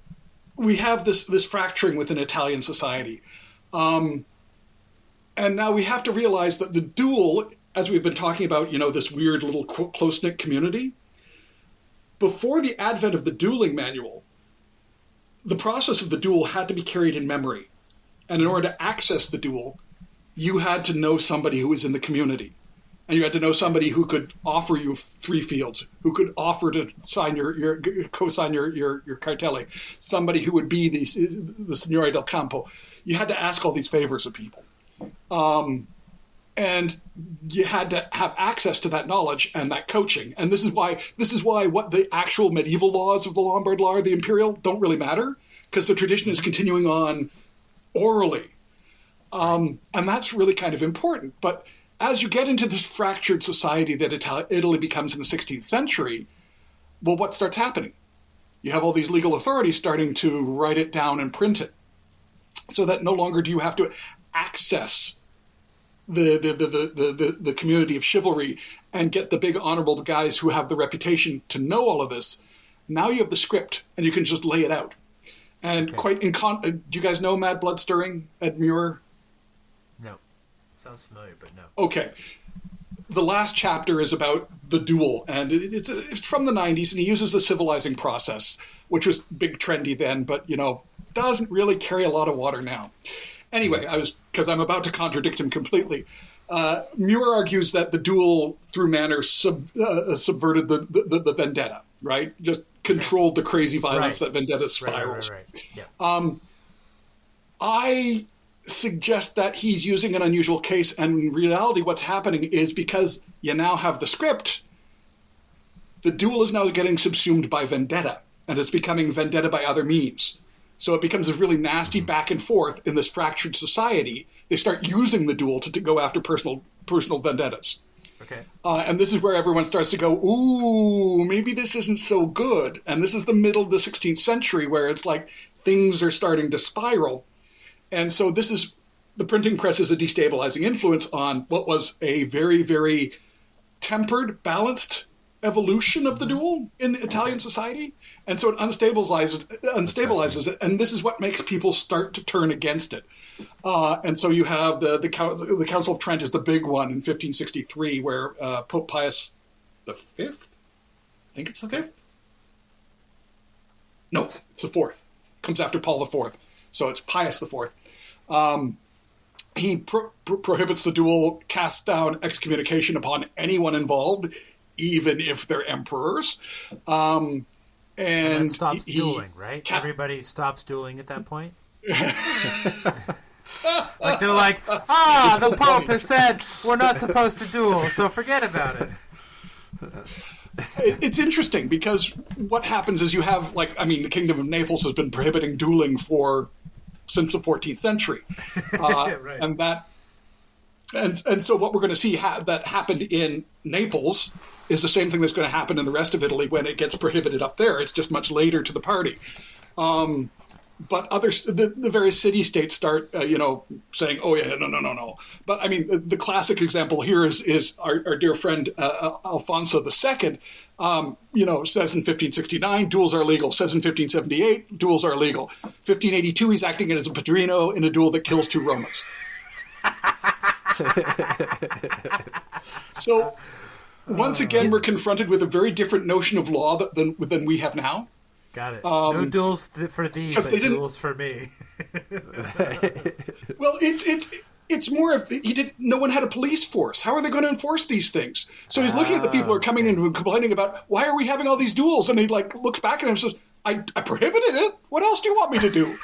we have this this fracturing within Italian society, um, and now we have to realize that the duel, as we've been talking about, you know, this weird little close knit community. Before the advent of the dueling manual, the process of the duel had to be carried in memory, and in order to access the duel, you had to know somebody who was in the community. And you had to know somebody who could offer you three fields, who could offer to sign your, your co-sign your, your, your cartelle, somebody who would be the, the Signore del Campo. You had to ask all these favors of people. Um, and you had to have access to that knowledge and that coaching. And this is why this is why what the actual medieval laws of the Lombard law or the imperial don't really matter, because the tradition is continuing on orally. Um, and that's really kind of important. But as you get into this fractured society that Ita- Italy becomes in the sixteenth century, well, what starts happening? You have all these legal authorities starting to write it down and print it, so that no longer do you have to access the the the the, the, the community of chivalry and get the big honorable guys who have the reputation to know all of this. Now you have the script, and you can just lay it out. And Okay. quite in con- do you guys know Mad Blood Stirring, Ed Muir? No. Sounds familiar, but no. Okay. The last chapter is about the duel, and it- it's, it's from the nineties, and he uses the civilizing process, which was big trendy then, but, you know, doesn't really carry a lot of water now. Anyway, I was because I'm about to contradict him completely. Uh, Muir argues that the duel through manners sub, uh, subverted the, the, the vendetta, right? Just controlled the crazy violence Right. that vendetta Right, right, spirals. right, right. Yeah. Um, I suggest that he's using an unusual case, and in reality what's happening is because you now have the script, the duel is now getting subsumed by vendetta. and it's becoming vendetta by other means. So it becomes a really nasty back and forth in this fractured society. They start using the duel to, to go after personal personal vendettas. Okay. Uh, and this is where everyone starts to go, ooh, maybe this isn't so good. And this is the middle of the sixteenth century where it's like things are starting to spiral. And so this is, the printing press is a destabilizing influence on what was a very, very tempered, balanced evolution of the duel in Italian society. And so it unstabilizes, unstabilizes it, and this is what makes people start to turn against it. Uh, and so you have the, the the Council of Trent is the big one in fifteen sixty-three, where uh, Pope Pius the Fifth, I think it's the fifth. No, it's the fourth. Comes after Paul the Fourth, so it's Pius the Fourth. Um, he pro- pro- prohibits the duel, casts down excommunication upon anyone involved, even if they're emperors. Um, And, and stops he, dueling, right? Ca- Everybody stops dueling at that point. Like they're like, ah, the Pope has said we're not supposed to duel, so forget about it. It's interesting because what happens is you have, like, I mean, the Kingdom of Naples has been prohibiting dueling for since the fourteenth century, uh, right. and that, and and so what we're going to see ha- that happened in Naples is the same thing that's going to happen in the rest of Italy when it gets prohibited up there. It's just much later to the party. Um, but others, the, the various city-states start, uh, you know, saying, oh, yeah, no, no, no, no. But, I mean, the, the classic example here is is our, our dear friend uh, Alfonso the Second, um, you know, says in fifteen sixty-nine, duels are legal. Says in fifteen seventy-eight, duels are legal. fifteen eighty-two, he's acting as a padrino in a duel that kills two Romans. So... Once again, we're confronted with a very different notion of law that, than than we have now. Got it. Um, no duels th- for thee, but duels for me. Well, it's it's it's more of the, he did. No one had a police force. How are they going to enforce these things? So he's looking at the people who are coming in and complaining about why are we having all these duels, and he like looks back at him and says, "I I prohibited it. What else do you want me to do?"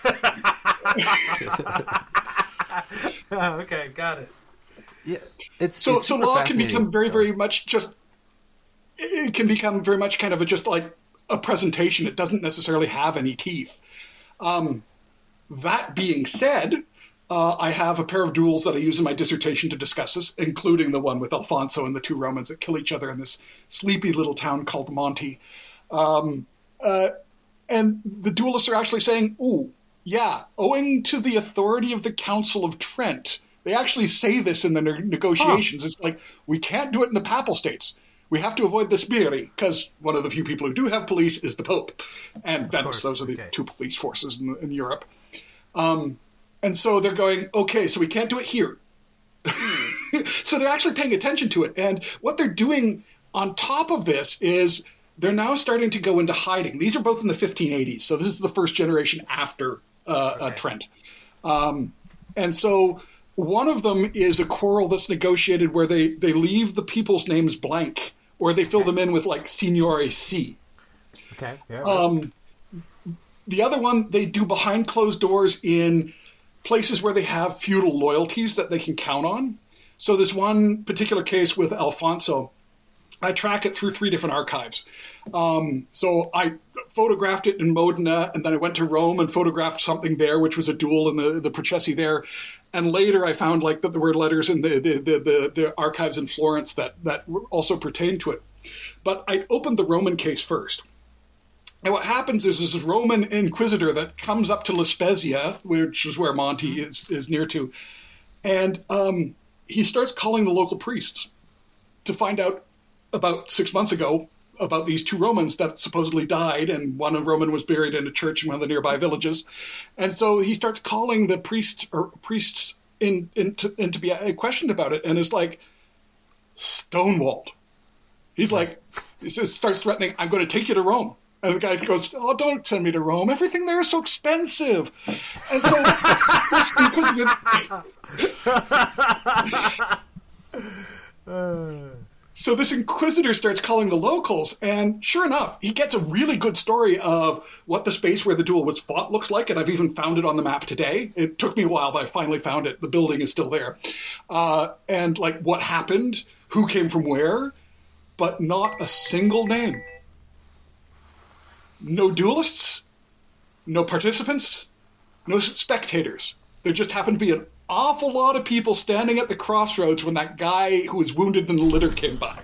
Oh, okay, got it. Yeah, it's so it's so law can become very very much just it can become very much kind of a, just like a presentation. It doesn't necessarily have any teeth. Um, that being said, uh, I have a pair of duels that I use in my dissertation to discuss this, including the one with Alfonso and the two Romans that kill each other in this sleepy little town called Monte. Um, uh, and the duelists are actually saying, "Ooh, yeah, owing to the authority of the Council of Trent." They actually say this in the ne- negotiations. Huh. It's like, we can't do it in the Papal States. We have to avoid the sbirri, because one of the few people who do have police is the Pope. And Venice, those are the okay. two police forces in, in Europe. Um, and so they're going, okay, so we can't do it here. So they're actually paying attention to it. And what they're doing on top of this is they're now starting to go into hiding. These are both in the fifteen eighties. So this is the first generation after uh, okay. uh, Trent. Um, and so... One of them is a quarrel that's negotiated where they, they leave the people's names blank, or they fill okay. them in with, like, Signore C. Okay. Yeah, right. Um, the other one, they do behind closed doors in places where they have feudal loyalties that they can count on. So there's one particular case with Alfonso. I track it through three different archives. Um, so I photographed it in Modena, and then I went to Rome and photographed something there, which was a duel in the, the Processi there. And later I found like that there were letters in the, the, the, the, the archives in Florence that, that also pertained to it. But I opened the Roman case first. And what happens is, is this Roman inquisitor that comes up to La Spezia, which is where Monte is, is near to, and um, he starts calling the local priests to find out about six months ago about these two Romans that supposedly died, and one of Roman was buried in a church in one of the nearby villages. And so he starts calling the priests or priests in, in, to, in to be questioned about it, and is like stonewalled. He's like, he says, starts threatening, I'm going to take you to Rome. And the guy goes, oh, don't send me to Rome. Everything there is so expensive. And so this inquisitor... So this inquisitor starts calling the locals, and sure enough, he gets a really good story of what the space where the duel was fought looks like, and I've even found it on the map today. It took me a while, but I finally found it. The building is still there. Uh, and, like, what happened, who came from where, but not a single name. no duelists, no participants, no spectators. There just happened to be an awful lot of people standing at the crossroads when that guy who was wounded in the litter came by.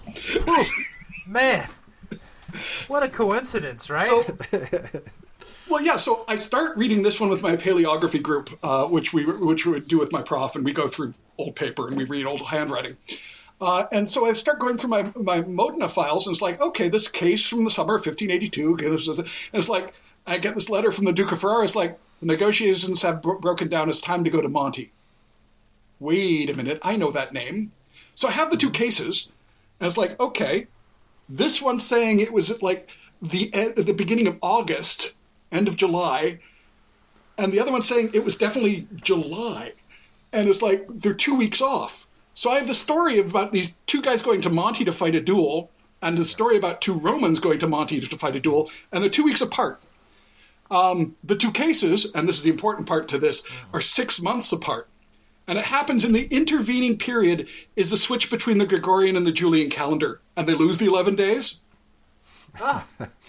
Man, what a coincidence, right? So, well, yeah, so I start reading this one with my paleography group, uh, which we which we would do with my prof, and we go through old paper and we read old handwriting. Uh, and so I start going through my, my Modena files, and it's like, okay, this case from the summer of fifteen eighty-two, and it's like, I get this letter from the Duke of Ferrara, it's like, the negotiations have bro- broken down, it's time to go to Monty. Wait a minute, I know that name. So I have the two cases, and it's like, okay, this one's saying it was at like the, at the beginning of August, end of July, and the other one's saying it was definitely July. And it's like, they're two weeks off. So I have the story about these two guys going to Monty to fight a duel, and the story about two Romans going to Monty to fight a duel, and they're two weeks apart. Um, the two cases, and this is the important part to this, are six months apart. And it happens in the intervening period is the switch between the Gregorian and the Julian calendar, and they lose the eleven days. Ah.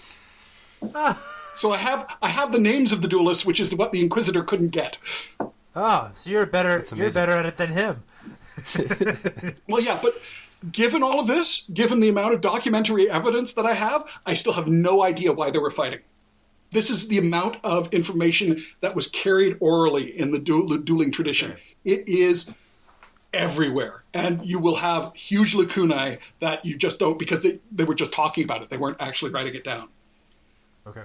Ah. So I have I have the names of the duelists, which is what the Inquisitor couldn't get. Oh, so you're better you're better at it than him. Well, yeah, but given all of this, given the amount of documentary evidence that I have, I still have no idea why they were fighting. This is the amount of information that was carried orally in the du- dueling tradition. Okay. It is everywhere. And you will have huge lacunae that you just don't, because they, they were just talking about it. They weren't actually writing it down. Okay.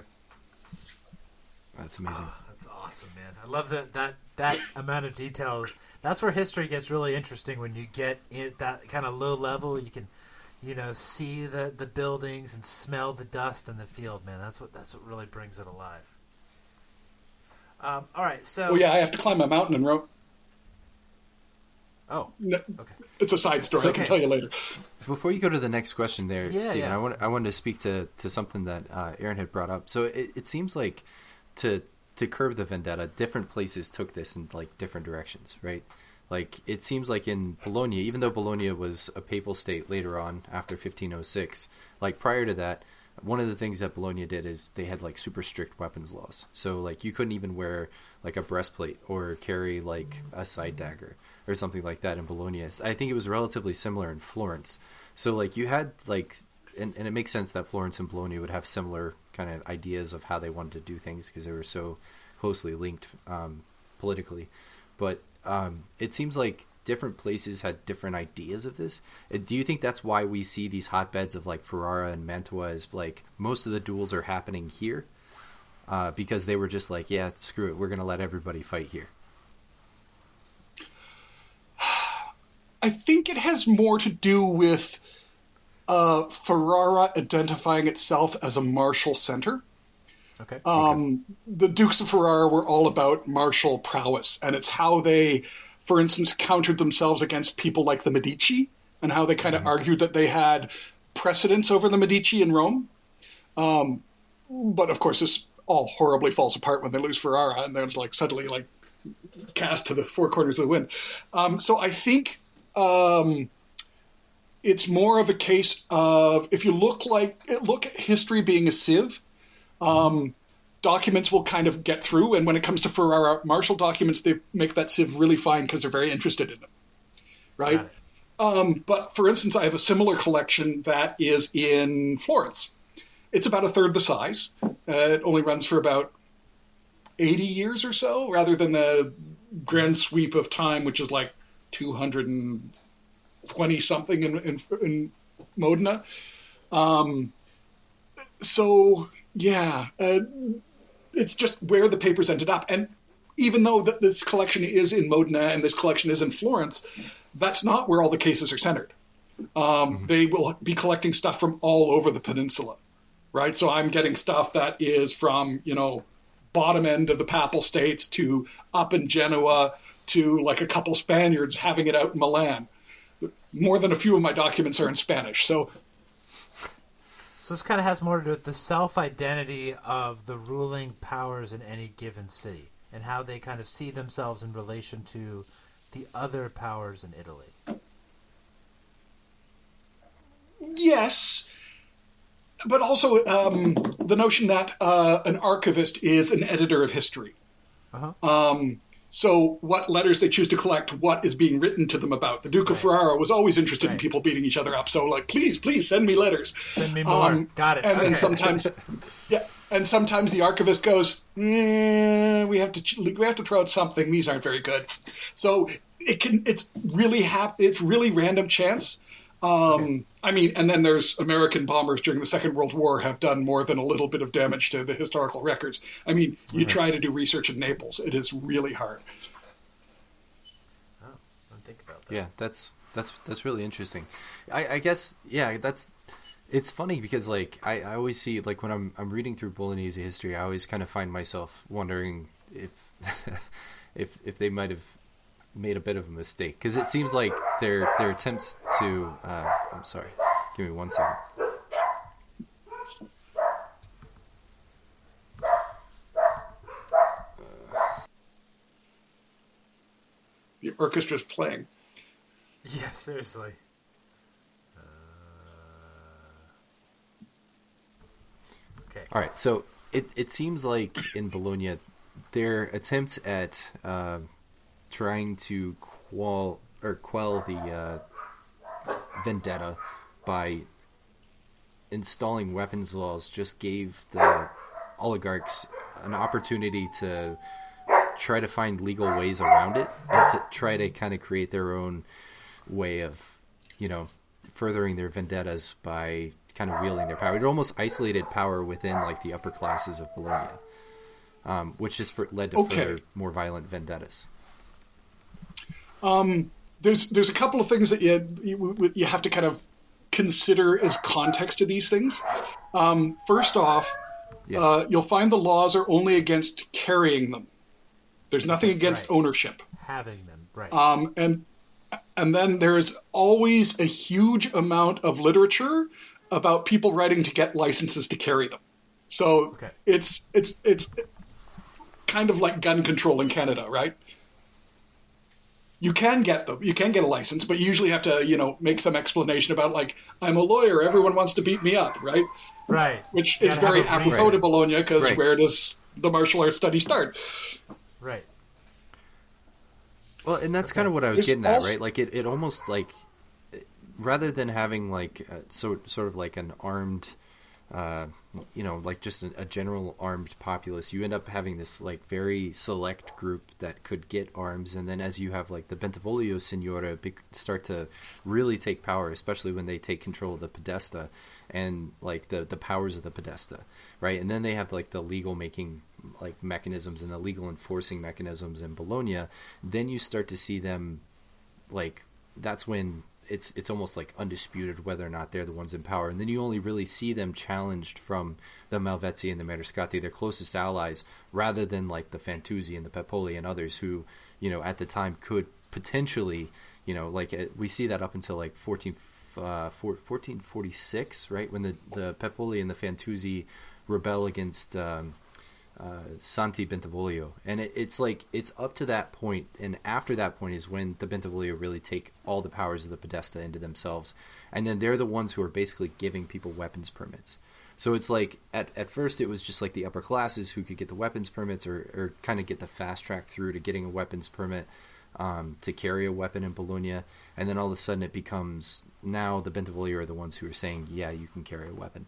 That's amazing. Oh, that's awesome, man. I love that that that amount of details. That's where history gets really interesting, when you get at that kind of low level. You can, you know, see the, the buildings and smell the dust in the field, man. That's what that's what really brings it alive. Um, all right, so. Well, yeah, I have to climb a mountain in Rome. Oh, no, okay. It's a side story. So, I can okay. tell you later. Before you go to the next question there, Yeah, Stephen, yeah. I, want, I wanted to speak to, to something that uh, Aaron had brought up. So it, it seems like to to curb the vendetta, different places took this in like different directions, right? Like it seems like in Bologna, even though Bologna was a papal state later on after fifteen oh six, like prior to that, one of the things that Bologna did is they had like super strict weapons laws. So like you couldn't even wear like a breastplate or carry like a side dagger or something like that in Bologna. I think it was relatively similar in Florence. So like you had like, and, and it makes sense that Florence and Bologna would have similar kind of ideas of how they wanted to do things because they were so closely linked um, politically. But um, it seems like different places had different ideas of this. Uh, Do you think that's why we see these hotbeds of like Ferrara and Mantua as like most of the duels are happening here? Uh, because they were just like, yeah, screw it, we're going to let everybody fight here. I think it has more to do with uh, Ferrara identifying itself as a martial center. Okay. Um, the Dukes of Ferrara were all about martial prowess, and it's how they, for instance, countered themselves against people like the Medici, and how they kind of mm-hmm. argued that they had precedence over the Medici in Rome. Um, but of course, this all horribly falls apart when they lose Ferrara, and there's like suddenly like cast to the four corners of the wind. Um, so I think um, it's more of a case of if you look like look at history being a sieve. Um, documents will kind of get through, and when it comes to Ferrara martial documents, they make that sieve really fine because they're very interested in them, right? Um, but for instance, I have a similar collection that is in Florence. It's about a third the size. Uh, it only runs for about eighty years or so, rather than the grand sweep of time, which is like two hundred twenty something in, in, in Modena. Um, so... Yeah, uh, it's just where the papers ended up. And even though that this collection is in Modena and this collection is in Florence, that's not where all the cases are centered. Um, mm-hmm. They will be collecting stuff from all over the peninsula, right? So I'm getting stuff that is from, you know, bottom end of the Papal States to up in Genoa to like a couple Spaniards having it out in Milan. More than a few of my documents are in Spanish, so... So this kind of has more to do with the self-identity of the ruling powers in any given city and how they kind of see themselves in relation to the other powers in Italy. Yes. but also um, the notion that uh, an archivist is an editor of history. Uh-huh. Um, so what letters they choose to collect, what is being written to them about. The Duke of Right. Ferrara was always interested in Right. people beating each other up. So like, please, please send me letters. Send me more. Um, Got it. And Okay. then sometimes, yeah, and sometimes the archivist goes, eh, we have to ch- we have to throw out something. These aren't very good. So it can it's really hap- it's really random chance. Um, Okay. I mean, and then there's American bombers during the Second World War have done more than a little bit of damage to the historical records. I mean, you Right. try to do research in Naples, it is really hard. Oh, I'll think about that. Yeah, that's that's that's really interesting. I, I guess yeah, that's it's funny because like I, I always see like when I'm I'm reading through Bolognese history, I always kind of find myself wondering if if if they might have made a bit of a mistake because it seems like their their attempts to uh, I'm sorry, give me one second. The orchestra's playing. Yeah, seriously. Uh, okay. All right, so it, it seems like in Bologna, their attempts at uh, trying to quell or quell the uh, vendetta by installing weapons laws just gave the oligarchs an opportunity to try to find legal ways around it and to try to kind of create their own way of, you know, furthering their vendettas by kind of wielding their power. It almost isolated power within like the upper classes of Bologna, um, which just for, led to Okay. further more violent vendettas. Um, there's there's a couple of things that you you, you have to kind of consider as context to these things. Um, first off, Yeah. uh, you'll find the laws are only against carrying them. There's nothing against Right. ownership. Having them, right. Um, and and then there's always a huge amount of literature about people writing to get licenses to carry them. So Okay. it's it's it's kind of like gun control in Canada, right? You can get them, you can get a license, but you usually have to, you know, make some explanation about like, I'm a lawyer, everyone wants to beat me up, right? right. Which You is gotta very have a apropos reason. to Bologna, because Right. where does the martial arts study start? Right. Well, and that's Okay. kind of what I was There's getting at, also- right? Like it, it almost like rather than having like uh, so sort of like an armed, uh, you know, like just a, a general armed populace, you end up having this like very select group that could get arms, and then as you have like the Bentivoglio Signora bec- start to really take power, especially when they take control of the Podesta and like the the powers of the Podesta, right? And then they have like the legal making like mechanisms and the legal enforcing mechanisms in Bologna. Then you start to see them like that's when it's it's almost like undisputed whether or not they're the ones in power, and then you only really see them challenged from the Malvezzi and the Marescatti, their closest allies, rather than like the Fantuzzi and the Pepoli and others who, you know, at the time could potentially, you know, like uh, we see that up until like fourteen, uh, fourteen forty-six, right, when the the Pepoli and the Fantuzzi rebel against um, Uh, Santi Bentivoglio, and it, it's like it's up to that point, and after that point is when the Bentivoglio really take all the powers of the Podesta into themselves, and then they're the ones who are basically giving people weapons permits. So it's like at at first it was just like the upper classes who could get the weapons permits or, or kind of get the fast track through to getting a weapons permit um, to carry a weapon in Bologna, and then all of a sudden it becomes now the Bentivoglio are the ones who are saying, yeah, you can carry a weapon.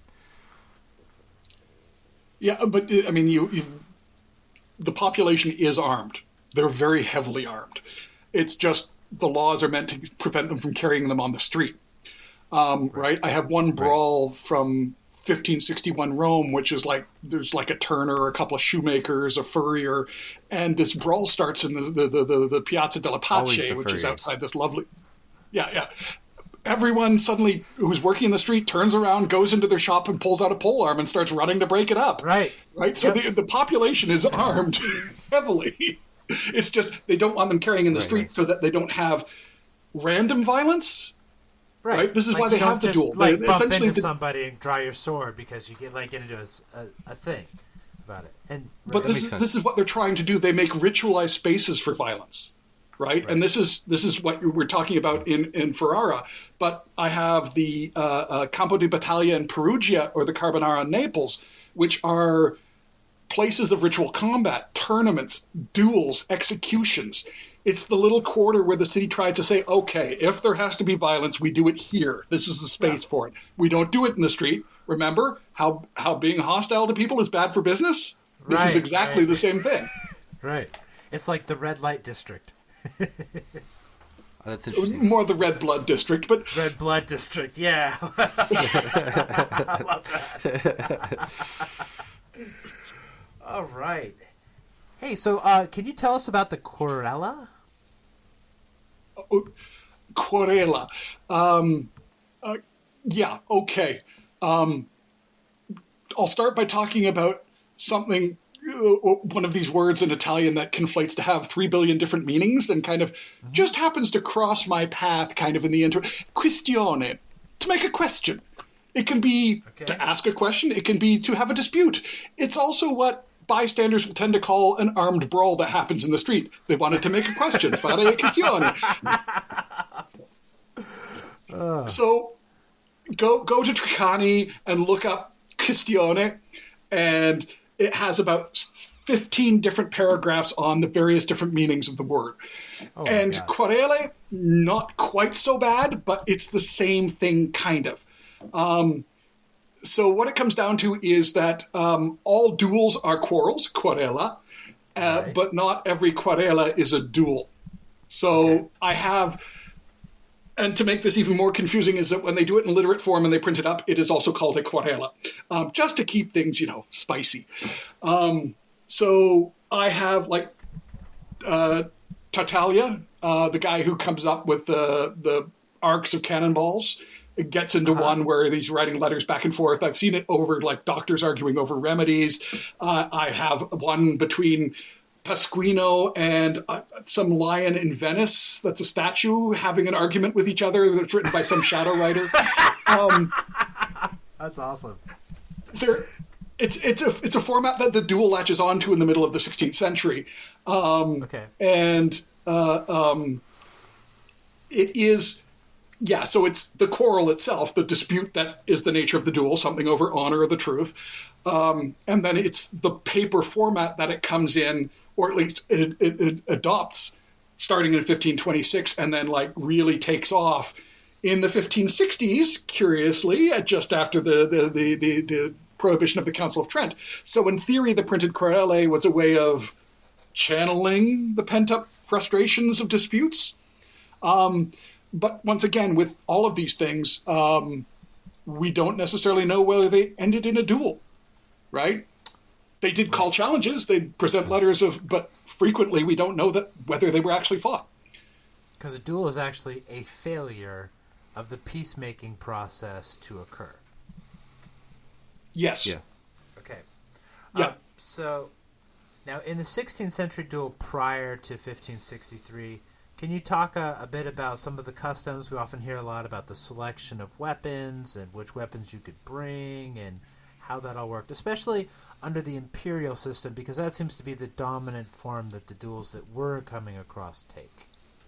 Yeah, but I mean, you, you the population is armed. They're very heavily armed. It's just the laws are meant to prevent them from carrying them on the street. Um, right. I have one brawl from fifteen sixty-one Rome, which is like there's like a turner, a couple of shoemakers, a furrier, and this brawl starts in the the the, the, the Piazza della Always Pace, the which is furriers. outside this lovely. Yeah, yeah. Everyone suddenly who's working in the street turns around, goes into their shop, and pulls out a polearm and starts running to break it up. Right. Right. So Yep. the the population is armed heavily. It's just they don't want them carrying in the Right, street right. so that they don't have random violence. Right. Right, this is why you they don't have the just, duel. Like They- bump essentially into the- somebody and draw your sword because you get like into a, a, a thing about it. And But That this makes is sense. this is what they're trying to do. They make ritualized spaces for violence. right? And this is this is what we're talking about in, in Ferrara. But I have the uh, uh, Campo di Battaglia in Perugia or the Carbonara in Naples, which are places of ritual combat, tournaments, duels, executions. It's the little quarter where the city tried to say, okay, if there has to be violence, we do it here. This is the space yeah. for it. We don't do it in the street. Remember how how being hostile to people is bad for business? This right, is exactly right. the same thing. Right. It's like the red light district. Oh, that's interesting. More the red blood district, but red blood district, yeah. I love that. All right. Hey, so uh, can you tell us about the Querela? Oh, Querela. Um, uh, yeah, okay. Um, I'll start by talking about something, uh, one of these words in Italian that conflates to have three billion different meanings and kind of mm-hmm. just happens to cross my path kind of in the inter... Questione, to make a question. It can be okay. to ask a question. It can be to have a dispute. It's also what bystanders will tend to call an armed brawl that happens in the street. They wanted to make a question. Fare a questione. Uh. So go go to Treccani and look up questione, and it has about fifteen different paragraphs on the various different meanings of the word. Oh, and querele, not quite so bad, but it's the same thing, kind of. Um, so what it comes down to is that um, all duels are quarrels, querela, uh, right. but not every querela is a duel. So okay. I have... And to make this even more confusing is that when they do it in literate form and they print it up, it is also called a querela, um, just to keep things, you know, spicy. Um, so I have, like, uh, Tartaglia, uh, the guy who comes up with the, the arcs of cannonballs, it gets into uh-huh. one where he's writing letters back and forth. I've seen it over, like, doctors arguing over remedies. Uh, I have one between Pasquino and uh, some lion in Venice that's a statue having an argument with each other that's written by some shadow writer. Um, that's awesome. There, it's it's a it's a format that the duel latches onto in the middle of the sixteenth century. Um, okay. And uh, um, it is, yeah, so it's the quarrel itself, the dispute that is the nature of the duel, something over honor or the truth. Um, and then it's the paper format that it comes in, or at least it, it, it adopts starting in fifteen twenty-six and then like really takes off in the fifteen sixties, curiously, just after the, the, the, the, the prohibition of the Council of Trent. So in theory, the printed querele was a way of channeling the pent-up frustrations of disputes. Um, but once again, with all of these things, um, we don't necessarily know whether they ended in a duel, right? They did call challenges, they'd present letters of, but frequently we don't know that whether they were actually fought. Because a duel is actually a failure of the peacemaking process to occur. Yes. Yeah. Okay. Yeah. Um, so, now in the sixteenth century duel prior to fifteen sixty-three, can you talk a, a bit about some of the customs? We often hear a lot about the selection of weapons and which weapons you could bring and how that all worked, especially under the imperial system, because that seems to be the dominant form that the duels that we're coming across take.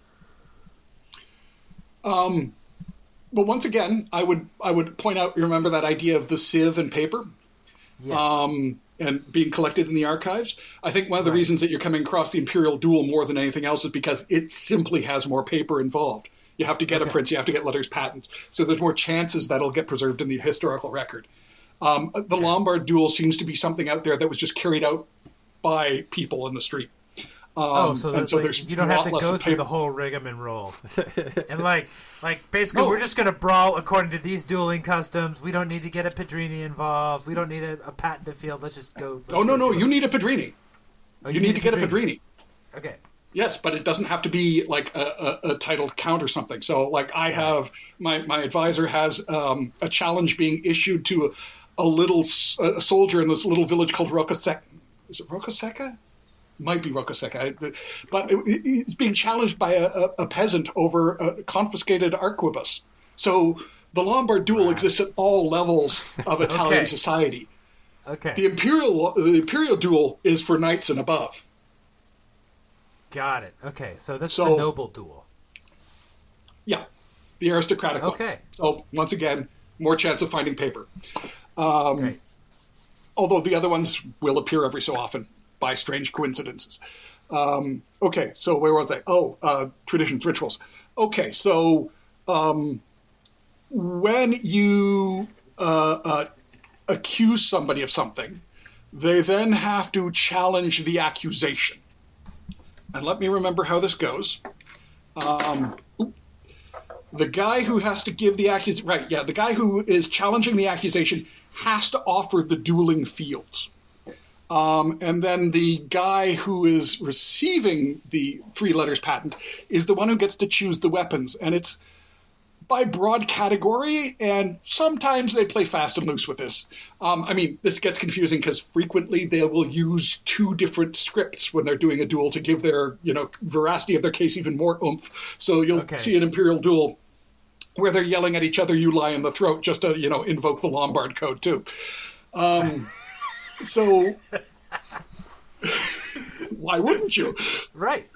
Um, well, once again, I would I would point out, you remember that idea of the sieve and paper? Yes. Um, and being collected in the archives? I think one of the right. reasons that you're coming across the imperial duel more than anything else is because it simply has more paper involved. You have to get okay. a prints, you have to get letters, patents. So there's more chances that it'll get preserved in the historical record. Um, the Lombard duel seems to be something out there that was just carried out by people in the street. Um, oh, so, and so like, there's you don't have to go through the whole rigmarole. and like, like basically, no. we're just going to brawl according to these dueling customs. We don't need to get a Pedrini involved. We don't need a, a patent to field. Let's just go. Let's oh, no, go no, you it. need a Pedrini. Oh, you, you need, need to get a Pedrini. Okay. Yes, but it doesn't have to be like a, a, a titled count or something. So, like, I have my my advisor has um, a challenge being issued to a, a little a soldier in this little village called Roccaseca. Is it Roccaseca? Might be Roccaseca, but it, it's being challenged by a, a, a peasant over a confiscated arquebus. So the Lombard duel wow. exists at all levels of Italian okay. society. Okay. The imperial the imperial duel is for knights and above. Got it. Okay, so that's So- the noble duel. Yeah, the aristocratic one. Okay. So once again, more chance of finding paper. Um, Great. although the other ones will appear every so often by strange coincidences. Um, okay, so where was I? Oh, uh, traditions, rituals. Okay, so um, when you uh, uh, accuse somebody of something, they then have to challenge the accusation. And let me remember how this goes. Um, oop. the guy who has to give the accusation, right, yeah, the guy who is challenging the accusation has to offer the dueling fields. Um, and then the guy who is receiving the three letters patent is the one who gets to choose the weapons. And it's by broad category, and sometimes they play fast and loose with this. Um, I mean, this gets confusing because frequently they will use two different scripts when they're doing a duel to give their, you know, veracity of their case even more oomph. So you'll Okay. see an Imperial duel where they're yelling at each other, "You lie in the throat," just to, you know, invoke the Lombard Code too. Um, so why wouldn't you? Right.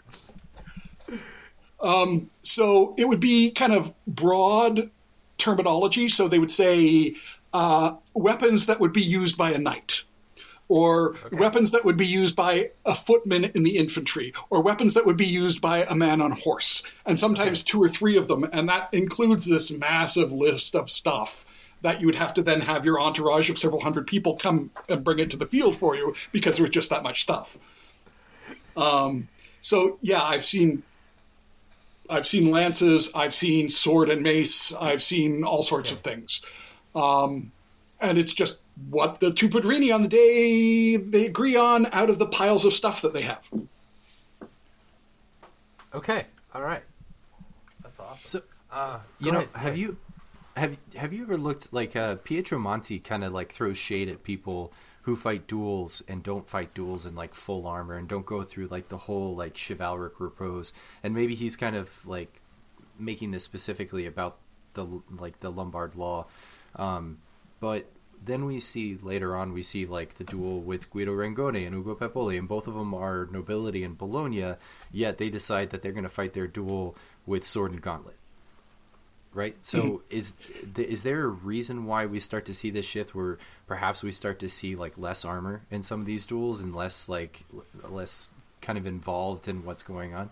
Um, so it would be kind of broad terminology. So they would say uh, weapons that would be used by a knight, or Okay. weapons that would be used by a footman in the infantry, or weapons that would be used by a man on horse, and sometimes Okay. two or three of them. And that includes this massive list of stuff that you would have to then have your entourage of several hundred people come and bring it to the field for you because there was just that much stuff. Um, so yeah, I've seen I've seen lances, I've seen sword and mace, I've seen all sorts of things. Um, and it's just what the two Padrini on the day they agree on out of the piles of stuff that they have. Okay. All right. That's awesome. So, Uh, you go know, ahead. have you have have you ever looked like uh, Pietro Monti kind of like throws shade at people who fight duels and don't fight duels in like full armor and don't go through like the whole like chivalric repose, and maybe he's kind of like making this specifically about the like the Lombard law, um, but then we see later on we see like the duel with Guido Rangone and Ugo Pepoli, and both of them are nobility in Bologna, yet they decide that they're going to fight their duel with sword and gauntlet. Right. So mm-hmm. is is there a reason why we start to see this shift where perhaps we start to see like less armor in some of these duels and less like less kind of involved in what's going on?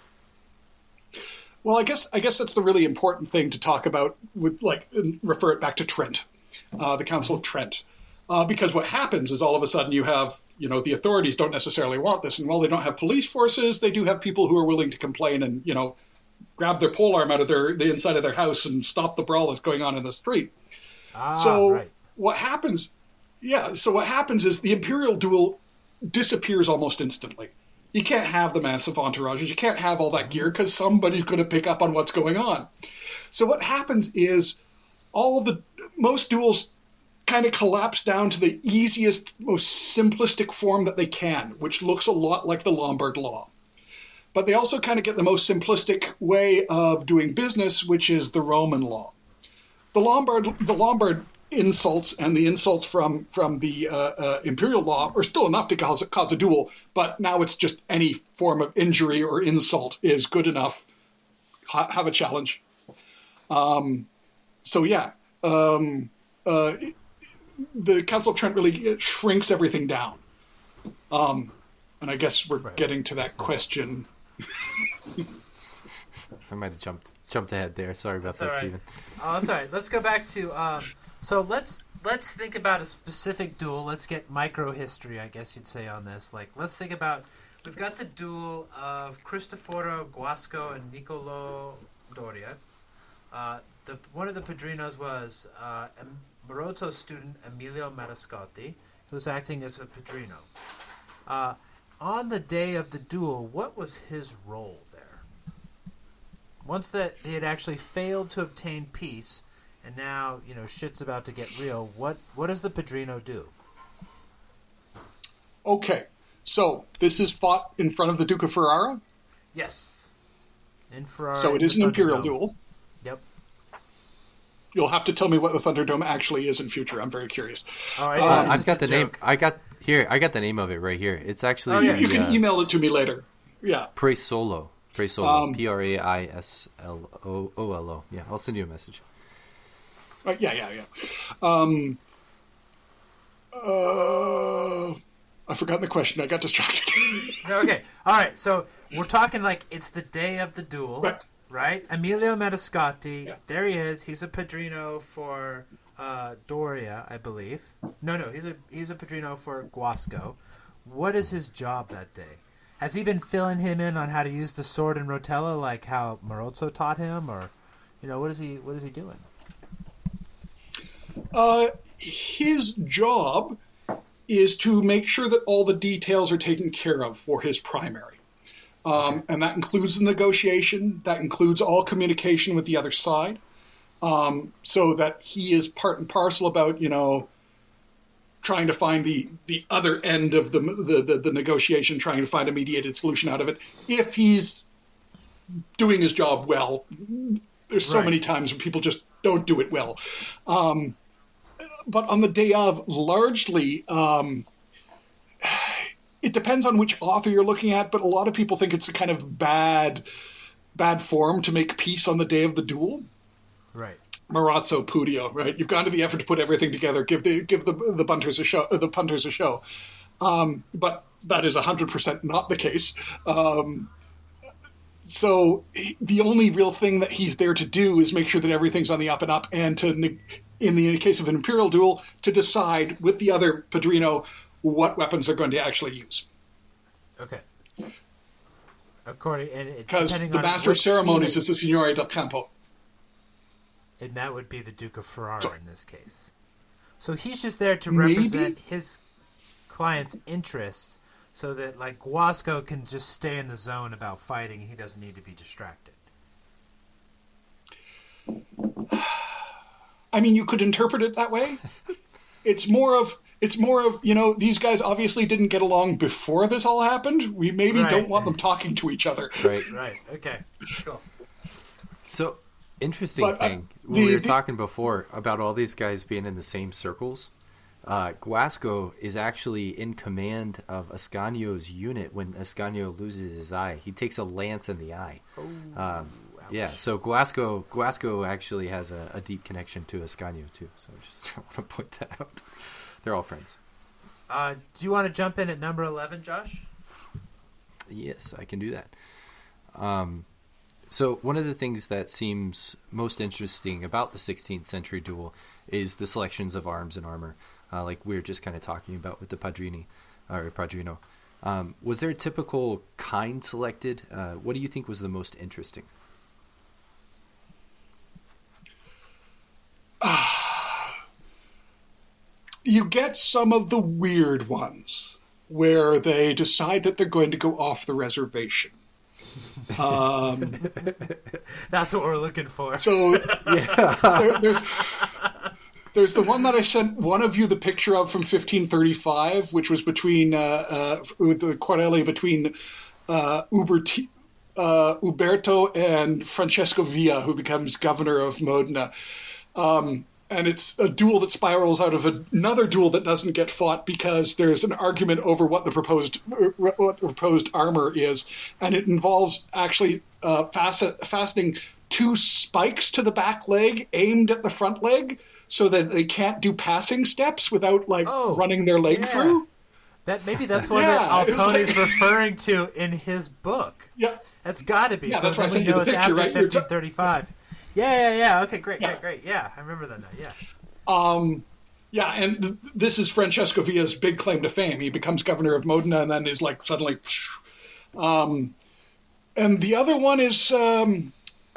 Well, I guess I guess that's the really important thing to talk about with like refer it back to Trent, uh, the Council of Trent, uh, because what happens is all of a sudden you have, you know, the authorities don't necessarily want this, and while they don't have police forces, they do have people who are willing to complain and, you know, grab their polearm out of their the inside of their house and stop the brawl that's going on in the street. Ah, so right. what happens? Yeah. So what happens is the Imperial duel disappears almost instantly. You can't have the massive entourages. You can't have all that gear because somebody's going to pick up on what's going on. So what happens is all of the most duels kind of collapse down to the easiest, most simplistic form that they can, which looks a lot like the Lombard law. But they also kind of get the most simplistic way of doing business, which is the Roman law. The Lombard, the Lombard insults and the insults from from the uh, uh, imperial law are still enough to cause, cause a duel, but now it's just any form of injury or insult is good enough. Ha- have a challenge. Um, so yeah, um, uh, the Council of Trent really shrinks everything down. Um, and I guess we're Right. getting to that question. I might have jumped jumped ahead there. Sorry about That's that, all right. Stephen. Oh, that's all right. Let's go back to um, so let's let's think about a specific duel. Let's get micro history, I guess you'd say, on this. Like, let's think about we've got the duel of Cristoforo Guasco and Niccolo Doria. Uh, the one of the padrinos was uh, Maroto's student Emilio Mariscotti, who was acting as a padrino. Uh, on the day of the duel, what was his role there? Once that he had actually failed to obtain peace, and now, you know, shit's about to get real, what what does the Padrino do? Okay, so this is fought in front of the Duke of Ferrara. Yes. In Ferrara. So it in is the an Imperial Thunderdome. duel. Yep. You'll have to tell me what the Thunderdome actually is in future. I'm very curious. All right. Uh, Uh, this I've is got the name. joke. I got here. I got the name of it right here. It's actually. Oh, yeah. You the, can uh, email it to me later. Yeah. Praisolo. Praisolo. Um, P R A I S L O O L O. Yeah, I'll send you a message. Uh, yeah, yeah, yeah. Um, uh, I've forgotten the question. I got distracted. Okay. All right. So we're talking like it's the day of the duel, Right. right? Emilio Maniscalco. Yeah. There he is. He's a Padrino for uh, Doria, I believe. No, no. He's a he's a Padrino for Guasco. What is his job that day? Has he been filling him in on how to use the sword in Rotella, like how Marozzo taught him, or you know, what is he what is he doing? Uh, his job is to make sure that all the details are taken care of for his primary. Um, okay. And that includes the negotiation. That includes all communication with the other side. Um, so that he is part and parcel about, you know, trying to find the, the other end of the, the, the, the negotiation, trying to find a mediated solution out of it. If he's doing his job well, there's so right. many times when people just don't do it well. Um, but on the day of, largely, um, it depends on which author you're looking at, but a lot of people think it's a kind of bad, bad form to make peace on the day of the duel. Right. Marozzo, Pudio, right? You've gone to the effort to put everything together, give the give the the punters a show, the punters a show. Um, but that is one hundred percent not the case. Um, so the only real thing that he's there to do is make sure that everything's on the up and up, and to, in the case of an Imperial duel, to decide with the other Padrino what weapons they're going to actually use. Okay. According and because the master of ceremonies is the Signore del Campo. And that would be the Duke of Ferrara so, in this case. So he's just there to represent maybe? his client's interests so that, like, Guasco can just stay in the zone about fighting. He doesn't need to be distracted. I mean, you could interpret it that way. It's more of, it's more of, you know, these guys obviously didn't get along before this all happened. We maybe right. don't want them talking to each other. Right, right. Okay, cool. So... Interesting but, thing. Uh, the, we were the, talking before about all these guys being in the same circles. Uh, Guasco is actually in command of Ascanio's unit when Ascanio loses his eye. He takes a lance in the eye. Oh, um, yeah, so Guasco Guasco actually has a, a deep connection to Ascanio too. So I just want to point that out. They're all friends. Uh, do you want to jump in at number eleven, Josh? Yes, I can do that. Um. So one of the things that seems most interesting about the sixteenth century duel is the selections of arms and armor, uh, like we were just kind of talking about with the Padrini or Padrino. Um, was there a typical kind selected? Uh, what do you think was the most interesting? Uh, you get some of the weird ones where they decide that they're going to go off the reservation. Um, That's what we're looking for. So yeah, there, there's there's the one that I sent one of you the picture of from fifteen thirty-five, which was between uh, uh, with the querelle between uh, Uberti, uh, Uberto and Francesco Villa, who becomes governor of Modena. Um, And it's a duel that spirals out of another duel that doesn't get fought because there's an argument over what the proposed what the proposed armor is, and it involves actually uh, fast, fastening two spikes to the back leg aimed at the front leg, so that they can't do passing steps without like oh, running their leg yeah. through. That maybe that's what yeah, Altone's like... referring to in his book. Yeah, that's got to be. Yeah, so that's right. I sent you you the picture, right? fifteen thirty-five. Yeah, yeah, yeah. Okay, great, yeah. great, great. Yeah, I remember that now. Yeah. Um, yeah, and th- this is Francesco Villa's big claim to fame. He becomes governor of Modena and then is like suddenly. Um, and the other one is um,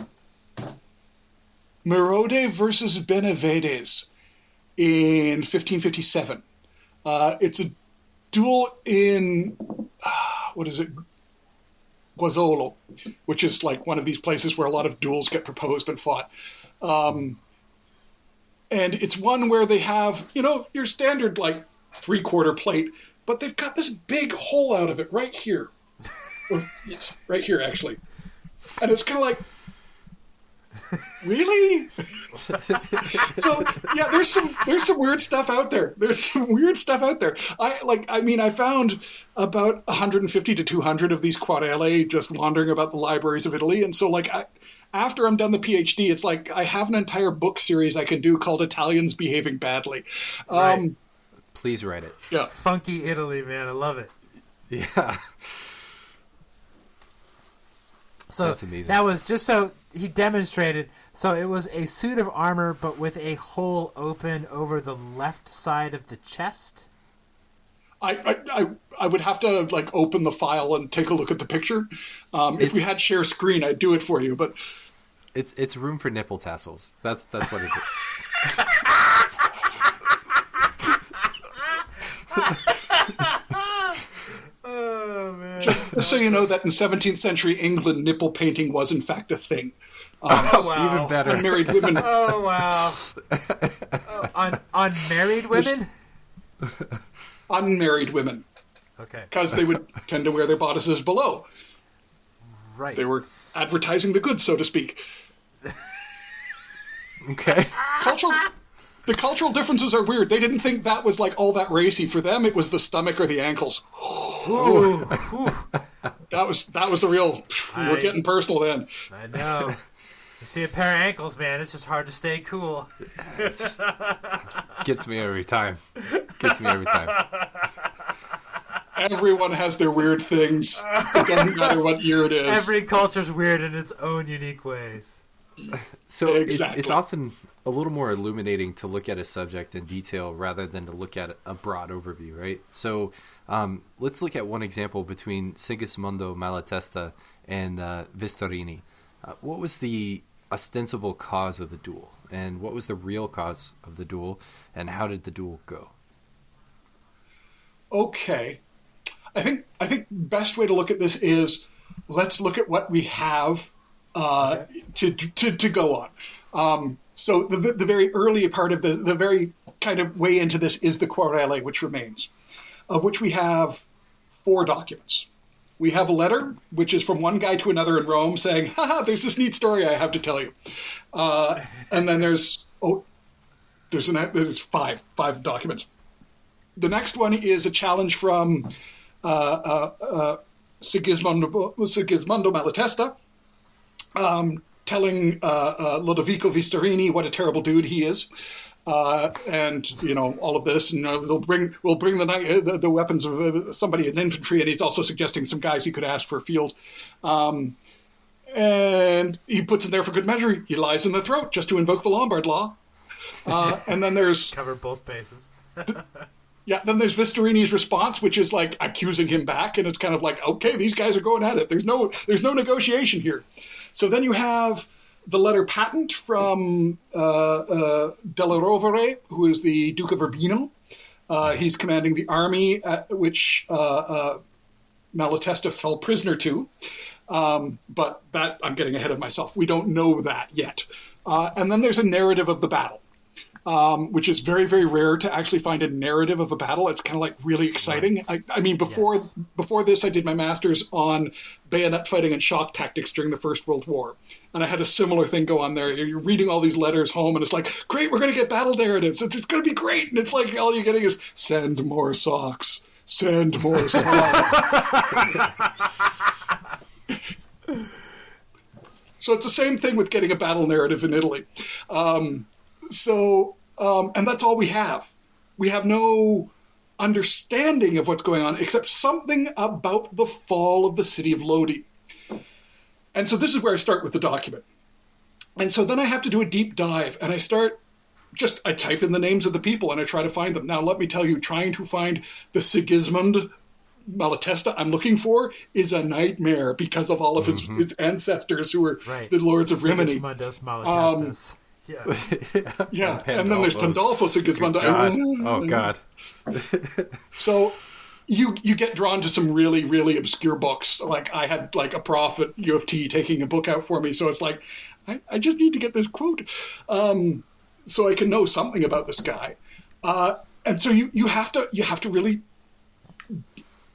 Merode versus Benavides in fifteen fifty-seven. Uh, it's a duel in uh, what is it? Guazzolo, which is like one of these places where a lot of duels get proposed and fought. Um, and it's one where they have, you know, your standard like three-quarter plate, but they've got this big hole out of it right here. Or, yes, right here, actually. And it's kind of like, really? So yeah, there's some there's some weird stuff out there. There's some weird stuff out there. I like. I mean, I found about one hundred fifty to two hundred of these querele just wandering about the libraries of Italy, and so like I, after I'm done the PhD, it's like I have an entire book series I can do called Italians Behaving Badly. Um, Right. Please write it. Yeah. Funky Italy, man. I love it. Yeah. So That's amazing. that was just so he demonstrated. So it was a suit of armor, but with a hole open over the left side of the chest. I, I, I, I would have to like open the file and take a look at the picture. Um, if we It's- had share screen, I'd do it for you. But It's it's room for nipple tassels. That's that's what it is. Oh man! just so you know that in seventeenth century England, nipple painting was in fact a thing. Oh wow! Even better. Unmarried women, Oh wow! Oh, un- unmarried women. unmarried women, Okay. because they would tend to wear their bodices below. Right. They were advertising the goods, so to speak. Okay. Cultural, the cultural differences are weird. They didn't think that was like all that racy. For them, it was the stomach or the ankles. Ooh, ooh, That was that was the real. I- We're getting personal then. I know. You see a pair of ankles, man. It's just hard to stay cool. Gets me every time. Gets me every time. Everyone has their weird things. It doesn't matter what year it is. Every culture's weird in its own unique ways. So it's Exactly. it's often a little more illuminating to look at a subject in detail rather than to look at a broad overview, right? So um, let's look at one example between Sigismondo Malatesta and uh, Vistorini. Uh, what was the ostensible cause of the duel, and what was the real cause of the duel, and how did the duel go? Okay, I think I think best way to look at this is let's look at what we have uh, to, to to go on. Um, so the the very early part of the the very kind of way into this is the querele, which remains, of which we have four documents. We have a letter, which is from one guy to another in Rome saying, haha, there's this neat story I have to tell you. Uh, and then there's, oh, there's, an, there's five, five documents. The next one is a challenge from uh, uh, uh, Sigismondo, Sigismondo Malatesta, um, telling uh, uh, Lodovico Vistorini what a terrible dude he is. Uh, and you know all of this, and uh, we'll bring we'll bring the, the the weapons of uh, somebody in infantry, and he's also suggesting some guys he could ask for a field. Um, and he puts in there for good measure. He lies in the throat just to invoke the Lombard law. Uh, and then there's Cover both bases. yeah, then there's Vistorini's response, which is like accusing him back, and it's kind of like, okay, these guys are going at it. There's no there's no negotiation here. So then you have the letter patent from uh, uh, Della Rovere, who is the Duke of Urbino. Uh, he's commanding the army at which uh, uh, Malatesta fell prisoner to. Um, but that I'm getting ahead of myself. We don't know that yet. Uh, and then there's a narrative of the battle, um, which is very, very rare to actually find a narrative of a battle. It's kind of like really exciting. I, I mean, before Yes. before this, I did my master's on bayonet fighting and shock tactics during the First World War. And I had a similar thing go on there. You're reading all these letters home, and it's like, great, we're going to get battle narratives. It's, it's going to be great. And it's like, all you're getting is, send more socks. Send more socks. So it's the same thing with getting a battle narrative in Italy. Um, so, um, and that's all we have. We have no understanding of what's going on except something about the fall of the city of Lodi. And so this is where I start with the document. And so then I have to do a deep dive, and I start just, I type in the names of the people and I try to find them. Now, let me tell you, trying to find the Sigismund Malatesta I'm looking for is a nightmare because of all of his, his ancestors who were Right. the lords of Rimini. Sigismundus Malatestas. yeah. Yeah, And and then there's Pandolfos. Pandolfo Sigismund. God. Oh God. So you you get drawn to some really, really obscure books. Like I had like a prof at U of T taking a book out for me, so it's like, I, I just need to get this quote um, so I can know something about this guy. Uh, and so you, you have to you have to really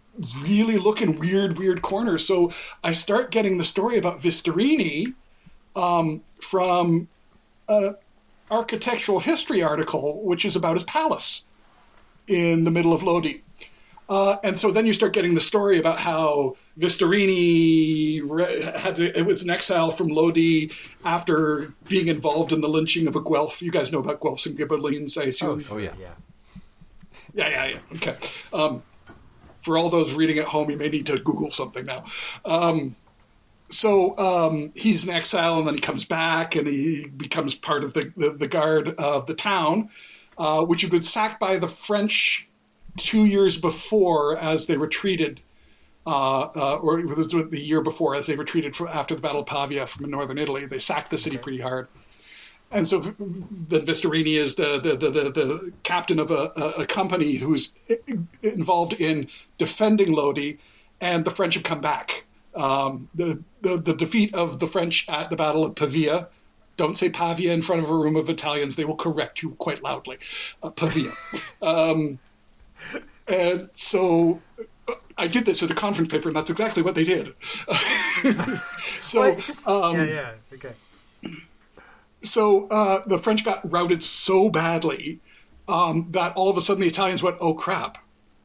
really look in weird, weird corners. So I start getting the story about Vistorini um, from an architectural history article, which is about his palace in the middle of Lodi. Uh, and so then you start getting the story about how Vistorini had to, it was an exile from Lodi after being involved in the lynching of a Guelph. You guys know about Guelphs and Ghibellines, I assume. Oh, sure, Oh, yeah. yeah. Yeah, yeah, yeah. Okay. Um, for all those reading at home, you may need to Google something now. Um, so um, he's in exile, and then he comes back, and he becomes part of the, the, the guard of the town, uh, which had been sacked by the French two years before as they retreated, uh, uh, or it was the year before as they retreated from, after the Battle of Pavia from northern Italy. They sacked the city pretty hard. And so then Vistorini is the, the, the, the, the captain of a, a company who's involved in defending Lodi, and the French have come back. Um, the, the, the defeat of the French at the Battle of Pavia, don't say Pavia in front of a room of Italians, they will correct you quite loudly. Uh, Pavia. um, and so I did this at a conference paper, and that's exactly what they did. so, Well, just, um, yeah, yeah, okay. So uh, the French got routed so badly um, that all of a sudden the Italians went, oh, crap.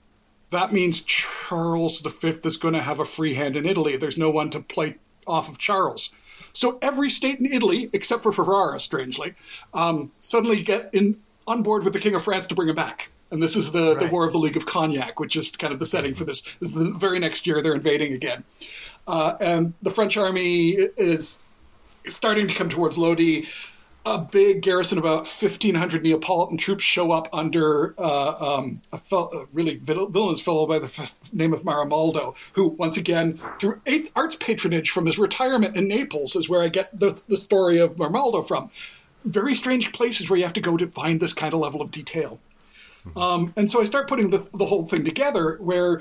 That means Charles the Fifth is going to have a free hand in Italy. There's no one to play off of Charles. So every state in Italy, except for Ferrara, strangely, um, suddenly get in on board with the King of France to bring him back. And this is the, Right. the War of the League of Cognac, which is kind of the setting for this. This is the very next year they're invading again. Uh, and the French army is starting to come towards Lodi. A big garrison, about fifteen hundred Neapolitan troops, show up under uh, um, a, fel- a really vil- villainous fellow by the f- name of Maramaldo, who, once again, through arts patronage from his retirement in Naples, is where I get the, the story of Maramaldo from. Very strange places where you have to go to find this kind of level of detail. Mm-hmm. Um, and so I start putting the, the whole thing together, where